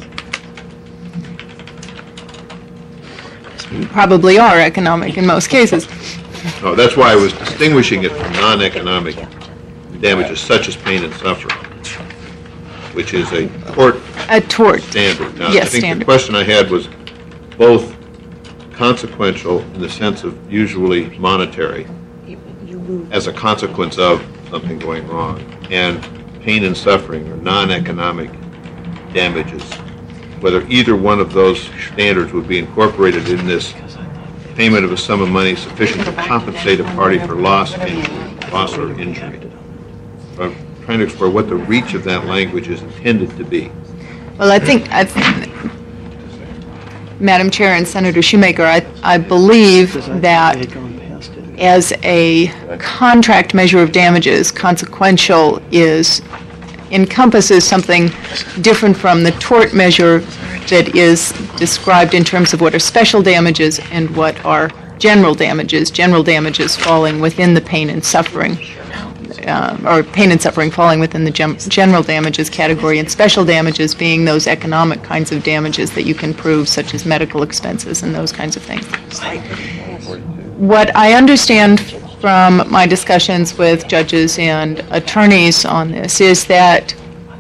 S10: Probably are economic in most cases.
S5: No, that's why I was distinguishing it from non-economic damages such as pain and suffering, which is a court
S10: A tort.
S5: standard. Now, I
S10: Yes,
S5: think the
S10: standard.
S5: question I had was both consequential in the sense of usually monetary as a consequence of something going wrong, and pain and suffering or non-economic damages, whether either one of those standards would be incorporated in this payment of a sum of money sufficient to compensate a party for loss, injury, loss or injury. So I'm trying to explore what the reach of that language is intended to be.
S10: Well, I think, I think, Madam Chair and Senator Shoemaker, I, I believe that as a contract measure of damages, consequential is, encompasses something different from the tort measure that is described in terms of what are special damages and what are general damages, general damages falling within the pain and suffering, uh, or pain and suffering falling within the gem- general damages category, and special damages being those economic kinds of damages that you can prove, such as medical expenses and those kinds of things. What I understand from my discussions with judges and attorneys on this is that,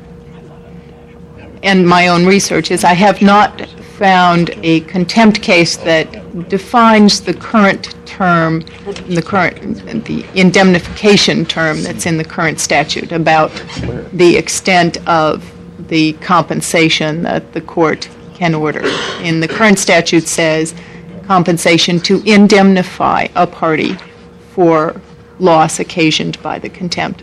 S10: and my own research, is I have not found a contempt case that defines the current term, the current, the indemnification term that's in the current statute about the extent of the compensation that the court can order. In the current statute says compensation to indemnify a party for loss occasioned by the contempt.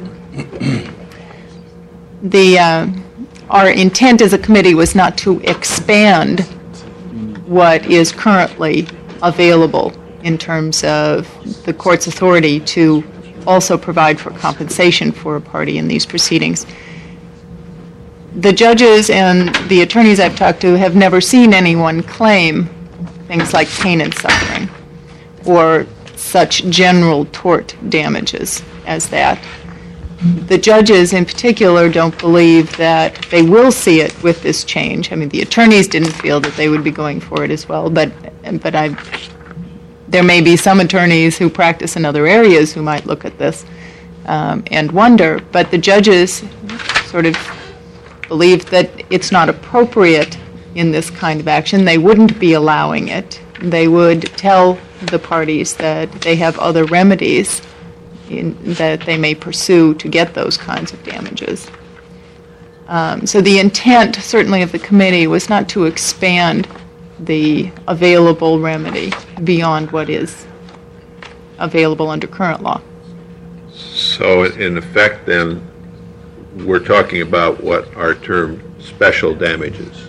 S10: The, uh, our intent as a committee was not to expand what is currently available in terms of the court's authority to also provide for compensation for a party in these proceedings. The judges and the attorneys I've talked to have never seen anyone claim things like pain and suffering or such general tort damages as that. The judges in particular don't believe that they will see it with this change. I mean, the attorneys didn't feel that they would be going for it as well, but but I, there may be some attorneys who practice in other areas who might look at this um, and wonder, but the judges sort of believe that it's not appropriate in this kind of action. They wouldn't be allowing it. They would tell the parties that they have other remedies in, that they may pursue to get those kinds of damages. Um, so the intent, certainly, of the committee was not to expand the available remedy beyond what is available under current law.
S5: So in effect, then, we're talking about what are termed special damages,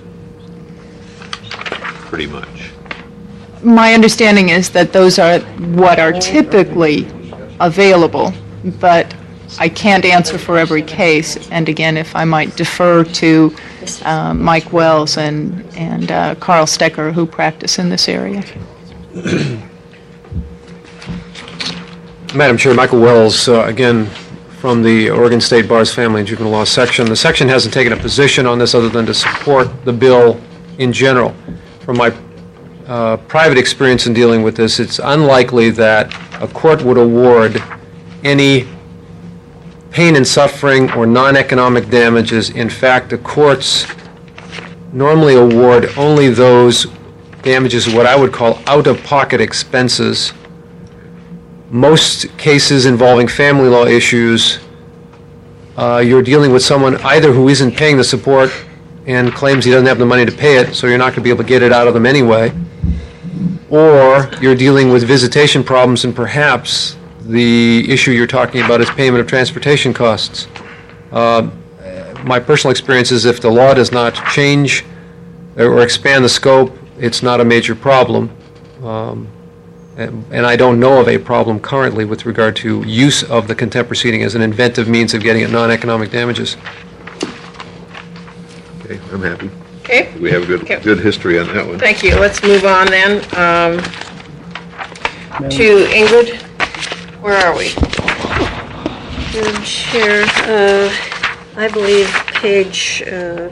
S5: pretty much.
S10: My understanding is that those are what are typically available, but I can't answer for every case. And again, if I might defer to uh, Mike Wells and, and uh, Carl Stecker, who practice in this area.
S9: Madam Chair, Michael Wells, uh, again, from the Oregon State Bar's Family and Juvenile Law section. The section hasn't taken a position on this other than to support the bill in general. From my uh, private experience in dealing with this, it's unlikely that a court would award any pain and suffering or non-economic damages. In fact, the courts normally award only those damages, what I would call out-of-pocket expenses. Most cases involving family law issues, uh, you're dealing with someone either who isn't paying the support and claims he doesn't have the money to pay it, so you're not going to be able to get it out of them anyway, or you're dealing with visitation problems, and perhaps the issue you're talking about is payment of transportation costs. Uh, my personal experience is if the law does not change or expand the scope, it's not a major problem. Um, and, and I don't know of a problem currently with regard to use of the contempt proceeding as an inventive means of getting at non-economic damages.
S5: Okay, I'm happy.
S4: Okay,
S5: We have a good,
S4: Okay.
S5: good history on that one.
S4: thank you. Let's move on then um, to Ingrid. Where are we?
S1: Madam Chair, uh, I believe page uh,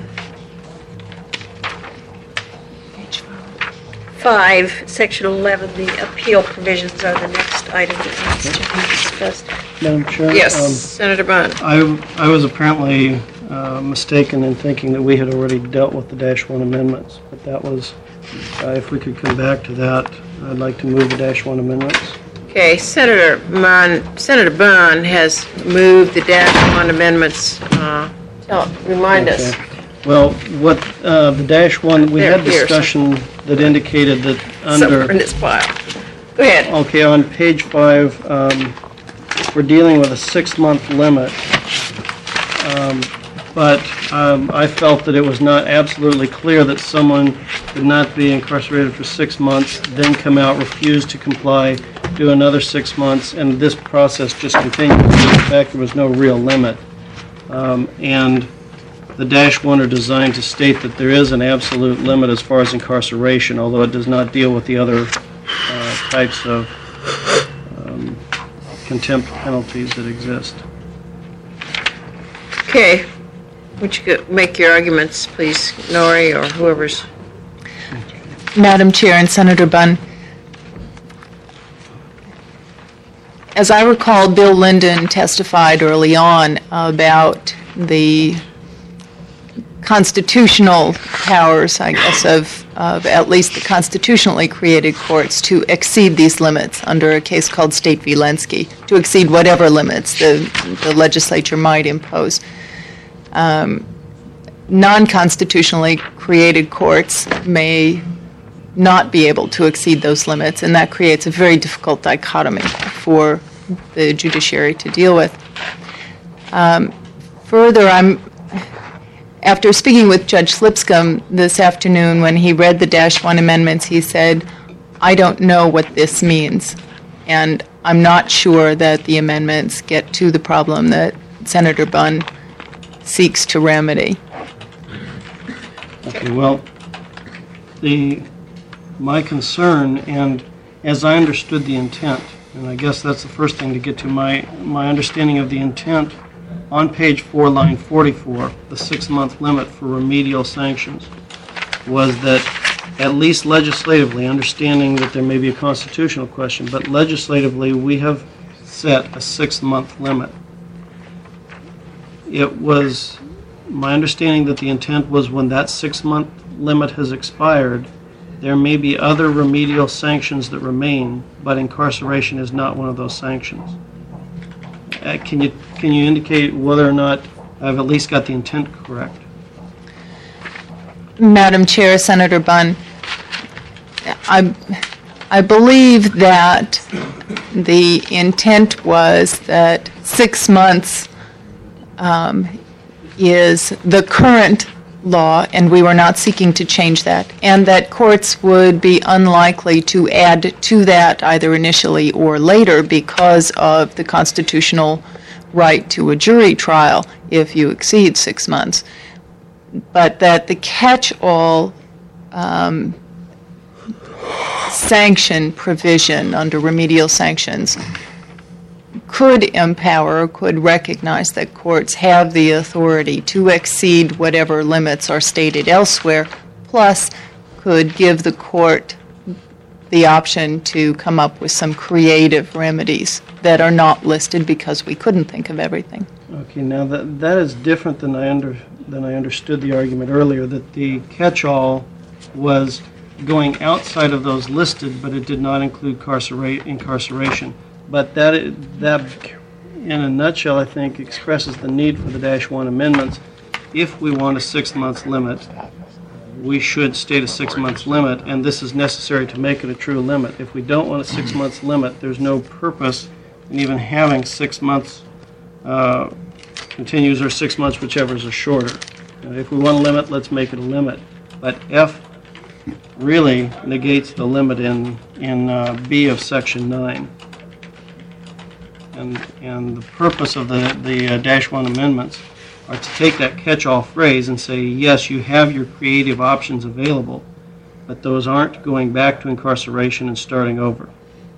S1: five, section eleven, the appeal provisions are the next item that needs to be discussed.
S6: Madam Chair?
S4: Yes,
S6: um,
S4: Senator Bunn.
S6: I, I was apparently uh, mistaken in thinking that we had already dealt with the dash one amendments, but that was, uh, if we could come back to that, I'd like to move the dash one amendments.
S4: Okay, Senator Bunn, Senator Bunn has moved the dash one amendments. Uh, tell, remind us.
S6: Okay. Well, what, uh, the dash one, we
S4: There,
S6: had
S4: here,
S6: discussion that indicated that
S4: Somewhere in
S6: under,
S4: this file. Go ahead.
S6: okay, on page five, um, we're dealing with a six-month limit. Um, But um, I felt that it was not absolutely clear that someone could not be incarcerated for six months, then come out, refuse to comply, do another six months, and this process just continued. In fact, there was no real limit. Um, And the dash one are designed to state that there is an absolute limit as far as incarceration, although it does not deal with the other uh, types of um, contempt penalties that exist.
S4: Okay. Would you go- make your arguments, please, Nori, or whoever's...
S10: Madam Chair and Senator Bunn, as I recall, Bill Linden testified early on about the constitutional powers, I guess, of, of at least the constitutionally created courts to exceed these limits under a case called State v. Lenski, to exceed whatever limits the, the legislature might impose. Um, non-constitutionally created courts may not be able to exceed those limits, and that creates a very difficult dichotomy for the judiciary to deal with. Um, further, I'm, after speaking with Judge Lipscomb this afternoon when he read the dash one amendments, he said, I don't know what this means, and I'm not sure that the amendments get to the problem that Senator Bunn seeks to remedy.
S6: Okay, well, the, my concern, and as I understood the intent, and I guess that's the first thing to get to, my, my understanding of the intent on page four, line forty-four, the six-month limit for remedial sanctions, was that at least legislatively, understanding that there may be a constitutional question, but legislatively, we have set a six-month limit. It was my understanding that the intent was when that six-month limit has expired, there may be other remedial sanctions that remain, but incarceration is not one of those sanctions. Uh, Can you, can you indicate whether or not I've at least got the intent correct?
S10: Madam Chair, Senator Bunn, I, I believe that the intent was that six months um, is the current law, and we were not seeking to change that, and that courts would be unlikely to add to that either initially or later because of the constitutional right to a jury trial if you exceed six months. But that the catch-all um, sanction provision under remedial sanctions could empower, could recognize that courts have the authority to exceed whatever limits are stated elsewhere, plus could give the court the option to come up with some creative remedies that are not listed because we couldn't think of everything.
S6: Okay, now that, that is different than I under, than I understood the argument earlier, that the catch-all was going outside of those listed, but it did not include carcerate, incarceration. But that, i- that, in a nutshell, I think, expresses the need for the dash one amendments. If we want a six-month limit, we should state a six-month limit, and this is necessary to make it a true limit. If we don't want a six-month limit, there's no purpose in even having six months uh, continues or six months, whichever is shorter. Uh, If we want a limit, let's make it a limit. But F really negates the limit in, in uh, B of Section nine. And, and the purpose of the, the uh, dash one amendments are to take that catch-all phrase and say, yes, you have your creative options available, but those aren't going back to incarceration and starting over.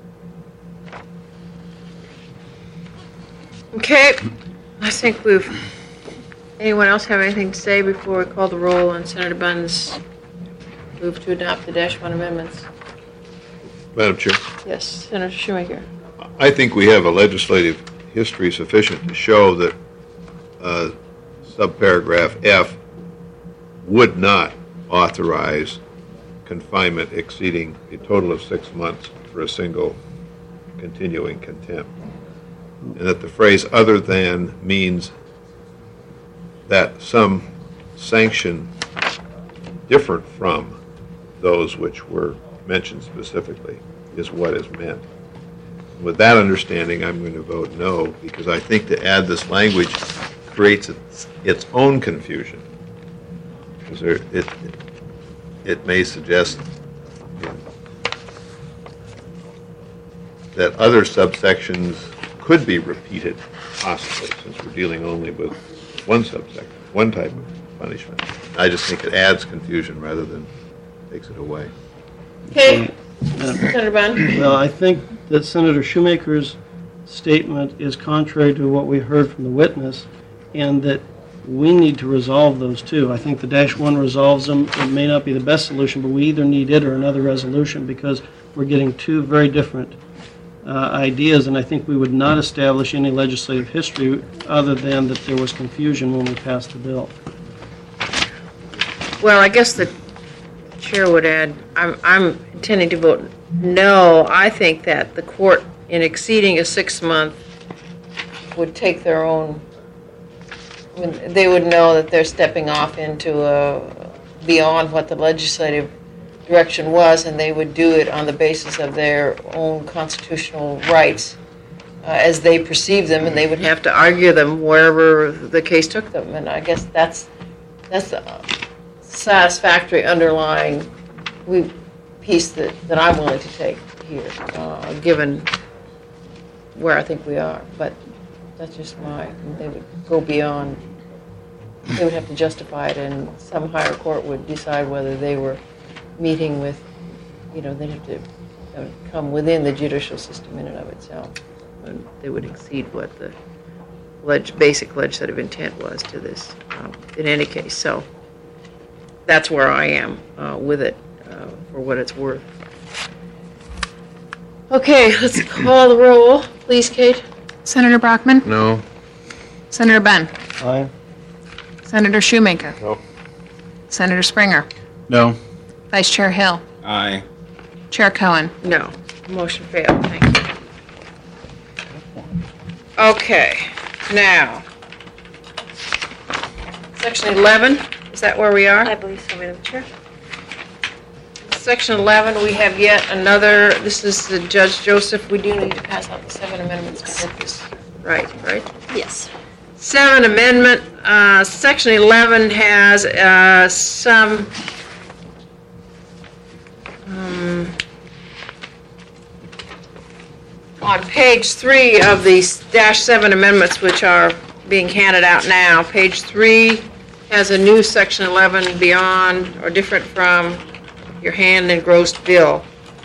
S4: Okay, I think we've, anyone else have anything to say before we call the roll on Senator Bunn's move to adopt the dash one amendments?
S5: Madam Chair,
S4: Yes, Senator Shoemaker.
S5: I think we have a legislative history sufficient to show that uh, subparagraph F would not authorize confinement exceeding a total of six months for a single continuing contempt. And that the phrase "other than" means that some sanction different from those which were mentioned specifically is what is meant. With that understanding, I'm going to vote no, because I think to add this language creates its, its own confusion. Because there, it, it, it may suggest that other subsections could be repeated, possibly, since we're dealing only with one subsection, one type of punishment. I just think it adds confusion rather than takes it away.
S4: Okay, Senator Bunn.
S6: Well, I think that Senator Shoemaker's statement is contrary to what we heard from the witness, and that we need to resolve those two. I think the dash one resolves them. It may not be the best solution, but we either need it or another resolution, because we're getting two very different uh, ideas, and I think we would not establish any legislative history other than that there was confusion when we passed the bill.
S4: Well, I guess the chair would add, I'm, I'm intending to vote no. I think that the court, in exceeding a six-month, would take their own, I mean, they would know that they're stepping off into a, beyond what the legislative direction was, and they would do it on the basis of their own constitutional rights uh, as they perceive them, and they would have to argue them wherever the case took them. And I guess that's, that's the satisfactory underlying we, piece that, that I'm willing to take here, uh, given where I think we are. But that's just my, they would go beyond, they would have to justify it, and some higher court would decide whether they were meeting with, you know, they'd have to uh, come within the judicial system in and of itself. And they would exceed what the leg- basic legislative intent was to this, um, in any case. So that's where I am uh, with it, uh, for what it's worth. Okay, let's call the roll. Please, Kate.
S8: Senator Brockman?
S5: No.
S8: Senator Bunn?
S6: Aye.
S8: Senator Shoemaker?
S5: No.
S8: Senator Springer?
S9: No.
S8: Vice Chair Hill?
S2: Aye.
S8: Chair Cohen.
S4: No. Motion failed. Thank you. Okay, now, section eleven, is that where we are?
S1: I believe so, Madam Chair.
S4: Section eleven, we have yet another, this is the Judge Joseph, we do need to pass out the seven amendments to get this right, right?
S1: Yes.
S4: Seven amendment, uh, section eleven has uh, some, um, on page three of these dash seven amendments, which are being handed out now, page three has a new section eleven beyond or different from your hand engrossed bill.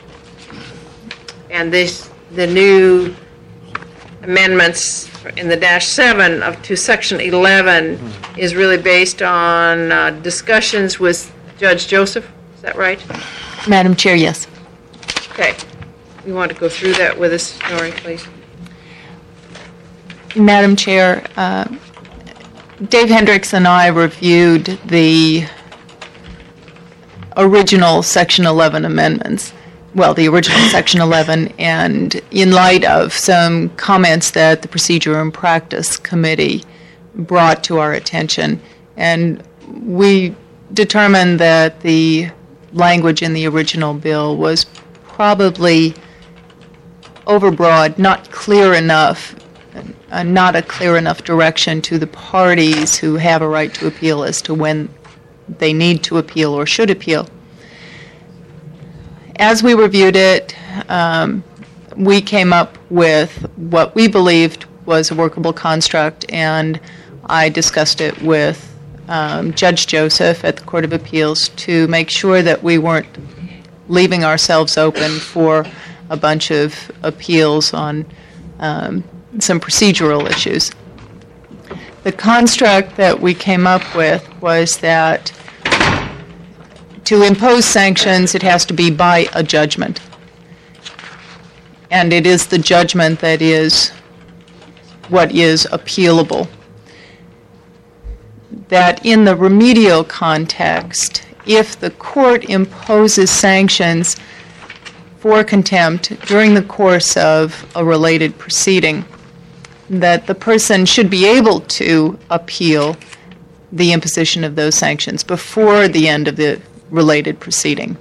S4: And this, the new amendments in the dash seven of to section eleven is really based on uh, discussions with Judge Joseph. Is that right?
S10: Madam Chair, yes.
S4: Okay. You want to go through that with us, Norrie, please?
S10: Madam Chair, uh, Dave Hendricks and I reviewed the original Section eleven amendments, well, the original Section eleven, and in light of some comments that the Procedure and Practice Committee brought to our attention, and we determined that the language in the original bill was probably overbroad, not clear enough, uh, not a clear enough direction to the parties who have a right to appeal as to when they need to appeal or should appeal. As we reviewed it, um, we came up with what we believed was a workable construct, and I discussed it with um, Judge Joseph at the Court of Appeals to make sure that we weren't leaving ourselves open for a bunch of appeals on um, some procedural issues. The construct that we came up with was that to impose sanctions, it has to be by a judgment. And it is the judgment that is what is appealable. That in the remedial context, if the court imposes sanctions for contempt during the course of a related proceeding, that the person should be able to appeal the imposition of those sanctions before the end of the related proceeding.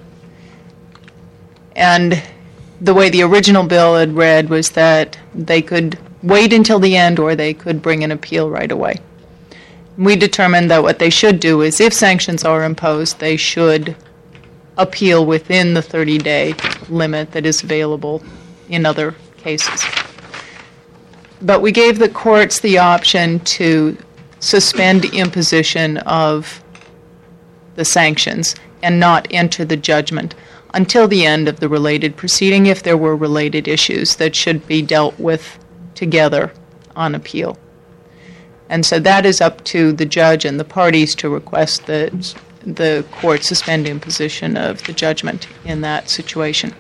S10: And the way the original bill had read was that they could wait until the end or they could bring an appeal right away. We determined that what they should do is if sanctions are imposed, they should appeal within the thirty-day limit that is available in other cases. But we gave the courts the option to suspend imposition of the sanctions and not enter the judgment until the end of the related proceeding if there were related issues that should be dealt with together on appeal. And so that is up to the judge and the parties to request that the court suspend imposition of the judgment in that situation.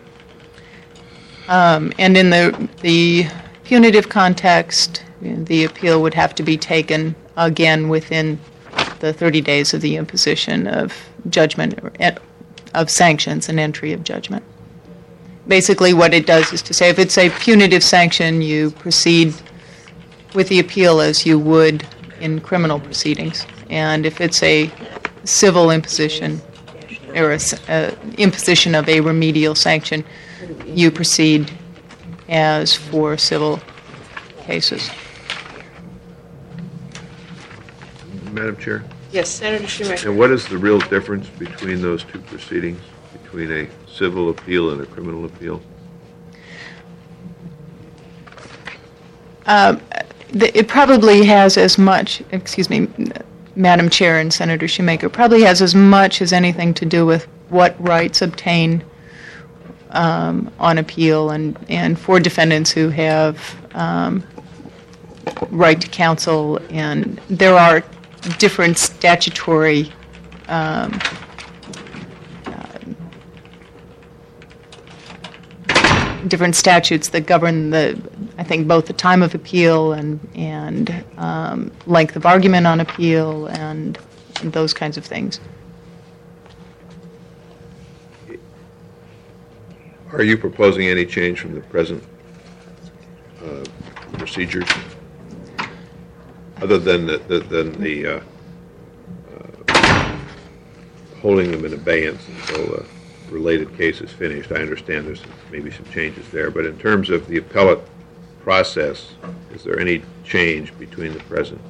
S10: Um, and in the the punitive context, the appeal would have to be taken again within the thirty days of the imposition of judgment, of sanctions and entry of judgment. Basically what it does is to say if it's a punitive sanction, you proceed with the appeal as you would in criminal proceedings. And if it's a civil imposition, or a, uh, imposition of a remedial sanction, you proceed as for civil cases.
S5: Madam Chair,
S4: Yes, Senator Shoemaker.
S5: and what is the real difference between those two proceedings, between a civil appeal and a criminal appeal?
S10: Um, the- It probably has as much, excuse me, Madam Chair and Senator Shoemaker, probably has as much as anything to do with what rights obtain um, on appeal and, and for defendants who have um, right to counsel. And there are different statutory um, different statutes that govern the, I think, both the time of appeal and and um, length of argument on appeal and those kinds of things.
S5: Are you proposing any change from the present uh, procedures, other than the, the, than the uh, uh, holding them in abeyance until the related case is finished? I understand there's maybe some changes there, but in terms of the appellate process, is there any change between the present?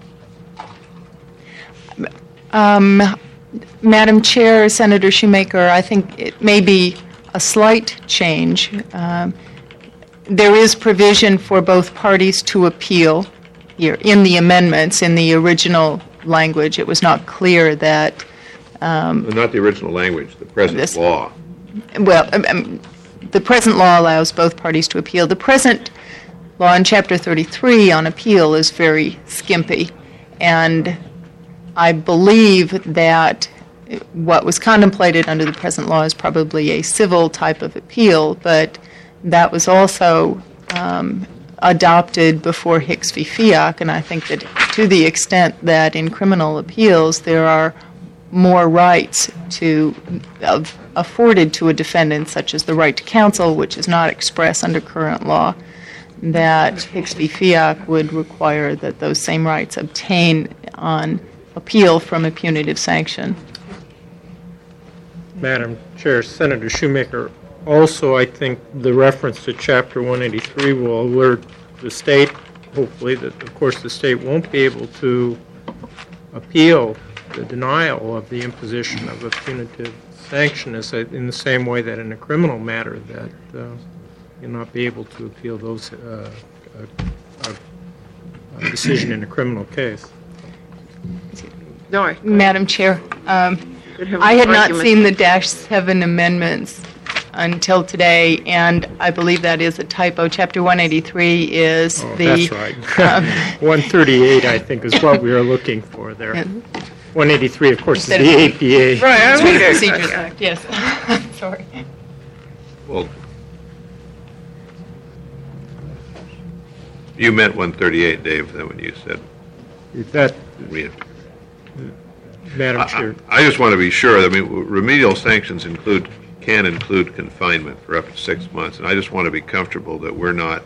S10: Um, Madam Chair, Senator Shoemaker, I think it may be a slight change. Um, there is provision for both parties to appeal here in the amendments. In the original language, it was not clear that. Um,
S5: Not the original language, the present
S10: This-
S5: law.
S10: Well, um, um, the present law allows both parties to appeal. The present law in Chapter thirty-three on appeal is very skimpy, and I believe that what was contemplated under the present law is probably a civil type of appeal, but that was also um, adopted before Hicks v. Fiach, and I think that to the extent that in criminal appeals there are more rights to uh, afforded to a defendant, such as the right to counsel, which is not expressed under current law, that Hicks v. Fiach would require that those same rights obtain on appeal from a punitive sanction.
S11: Madam Chair, Senator Shoemaker, also I think the reference to Chapter one eighty-three will alert the state, hopefully, that of course the state won't be able to appeal the denial of the imposition of a punitive sanction is in the same way that in a criminal matter that uh, you'll not be able to appeal those uh, a, a, a decision in a criminal case.
S4: No, I-
S10: Madam Chair, um,
S4: could have
S10: I
S4: an
S10: had not
S4: argument.
S10: seen the dash seven amendments until today, and I believe that is a typo. Chapter one eighty-three is
S11: Oh,
S10: the...
S11: that's right. one thirty-eight, I think, is what we are looking for there. one eighty-three, of course, is the A P A.
S4: Right, I mean,
S10: Procedures Act, yes. Sorry.
S5: Well, you meant one thirty-eight, Dave, then when you said
S11: That,
S5: re-
S11: Madam
S5: I
S11: Chair,
S5: I just want to be sure, I mean, remedial sanctions include, can include confinement for up to six months, and I just want to be comfortable that we're not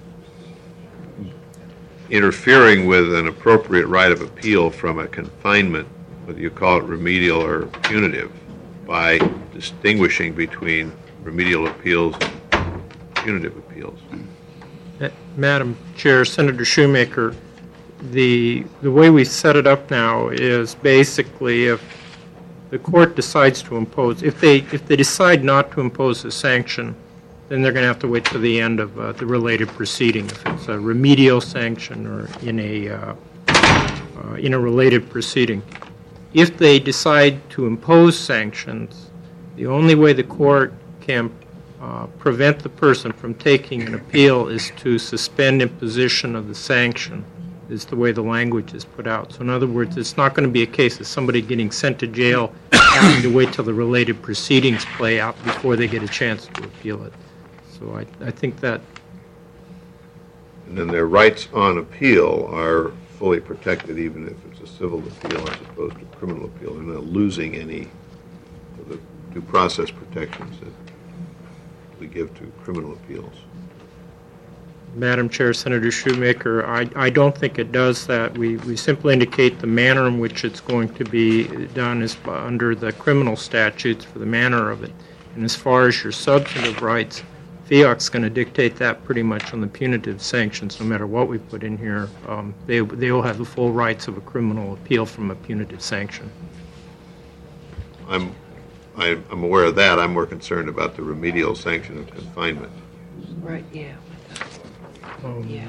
S5: interfering with an appropriate right of appeal from a confinement, whether you call it remedial or punitive, by distinguishing between remedial appeals and punitive appeals.
S11: Uh, Madam Chair, Senator Shoemaker, the, the way we set it up now is basically if the court decides to impose, if they, if they decide not to impose a sanction, then they're going to have to wait till the end of uh, the related proceeding, if it's a remedial sanction or in a, uh, uh, in a related proceeding. If they decide to impose sanctions, the only way the court can uh, prevent the person from taking an appeal is to suspend imposition of the sanction, is the way the language is put out. So in other words, it's not going to be a case of somebody getting sent to jail having to wait till the related proceedings play out before they get a chance to appeal it. So I, I think that,
S5: And then their rights on appeal are fully protected even if it's a civil appeal as opposed to a criminal appeal. They're not losing any of the due process protections that we give to criminal appeals.
S11: Madam Chair, Senator Shoemaker, I, I don't think it does that. We, we simply indicate the manner in which it's going to be done is under the criminal statutes for the manner of it. And as far as your substantive rights, FIAC's going to dictate that pretty much on the punitive sanctions, no matter what we put in here. Um, they, they will have the full rights of a criminal appeal from a punitive sanction.
S5: I'm, I- I'm aware of that. I'm more concerned about the remedial sanction of confinement.
S4: Right, yeah.
S11: Um,
S4: Yeah.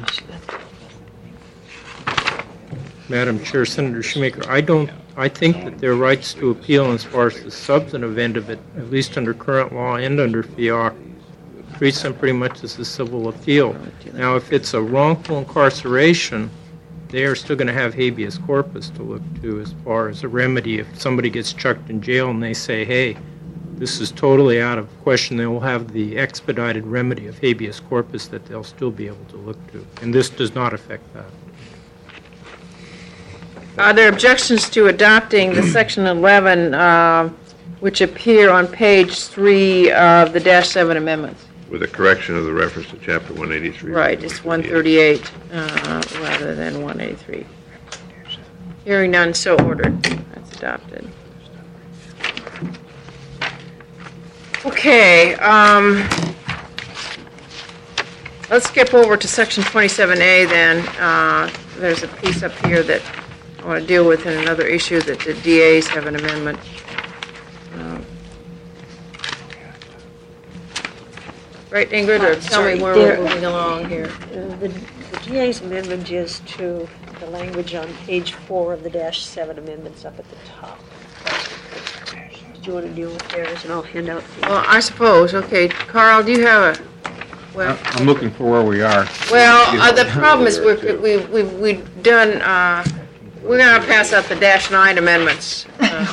S11: Madam Chair, Senator Shoemaker, I don't, I think that their rights to appeal as far as the substantive end of it, at least under current law and under FIAC, treats them pretty much as a civil appeal. Now, if it's a wrongful incarceration, they are still going to have habeas corpus to look to as far as a remedy. If somebody gets chucked in jail and they say, hey, this is totally out of question, they will have the expedited remedy of habeas corpus that they'll still be able to look to. And this does not affect that.
S4: Are there objections to adopting the Section eleven, uh, which appear on page three of the dash seven amendments?
S5: With a correction of the reference to chapter one eighty-three.
S4: Right, it's one thirty-eight uh, rather than one eighty-three. Hearing none, so ordered. That's adopted. Okay, um, let's skip over to section twenty-seven A then. Uh, There's a piece up here that I want to deal with in another issue that the D As have an amendment. Um, Right, Ingrid, or tell me where we're
S1: There-
S4: moving along here.
S1: Uh, The the D A's amendment is to the language on page four of the dash seven amendments up at the top. Do you want to deal with theirs, and I'll hand out the...
S4: Well, I suppose, okay, Carl, do you have a, well,
S9: I'm looking for where we are.
S4: well, uh, the problem is we're, we, we've, we've done, uh, we're gonna pass out the dash nine amendments. Uh,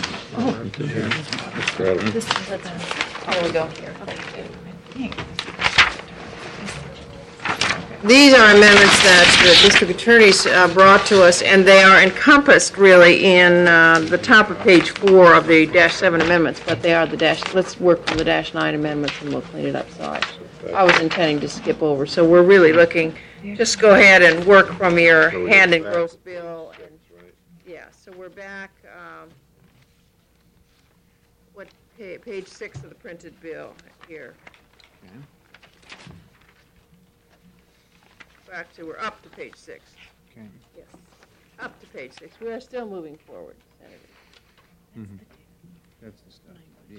S2: This-
S4: Here we go. These are amendments that the district attorneys uh, brought to us, and they are encompassed really in uh, the top of page four of the dash seven amendments, but they are the dash, let's work from the dash nine amendments and we'll clean it up, sorry. I was intending to skip over, so we're really looking, just go ahead and work from your
S5: So we
S4: hand
S5: go
S4: and
S5: back.
S4: gross bill. and
S5: Right.
S4: Yeah, so we're back, um, what, pa- page six of the printed bill here. Back to, we're up to page six.
S9: Okay.
S4: Yes, up to page six. We are still moving forward, Senator.
S9: That's the stuff, yeah.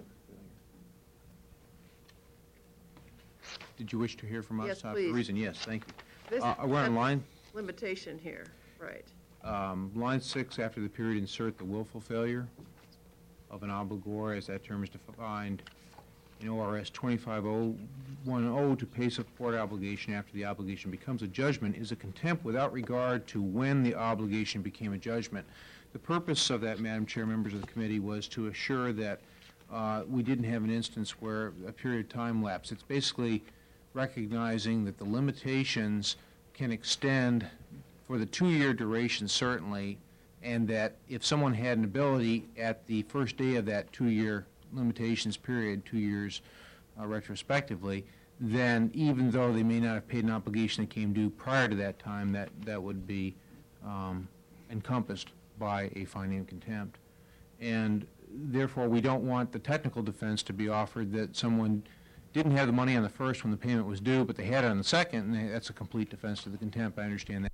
S9: Did you wish to hear from us?
S4: Yes,
S9: Uh, for
S4: please.
S9: reason, yes, thank you.
S4: This
S9: Uh, We're on
S4: is
S9: line,
S4: limitation here, right.
S9: um, line six, after the period, insert the willful failure of an obligor, as that term is defined in O R S twenty-five oh one oh, to pay support obligation after the obligation becomes a judgment is a contempt without regard to when the obligation became a judgment. The purpose of that, Madam Chair, members of the committee, was to assure that uh, we didn't have an instance where a period of time lapse. It's basically recognizing that the limitations can extend for the two-year duration, certainly, and that if someone had an ability at the first day of that two-year limitations period, two years uh, retrospectively, then even though they may not have paid an obligation that came due prior to that time, that, that would be um, encompassed by a finding of contempt. And therefore, we don't want the technical defense to be offered that someone didn't have the money on the first when the payment was due, but they had it on the second, and they- that's a complete defense to the contempt. I understand that.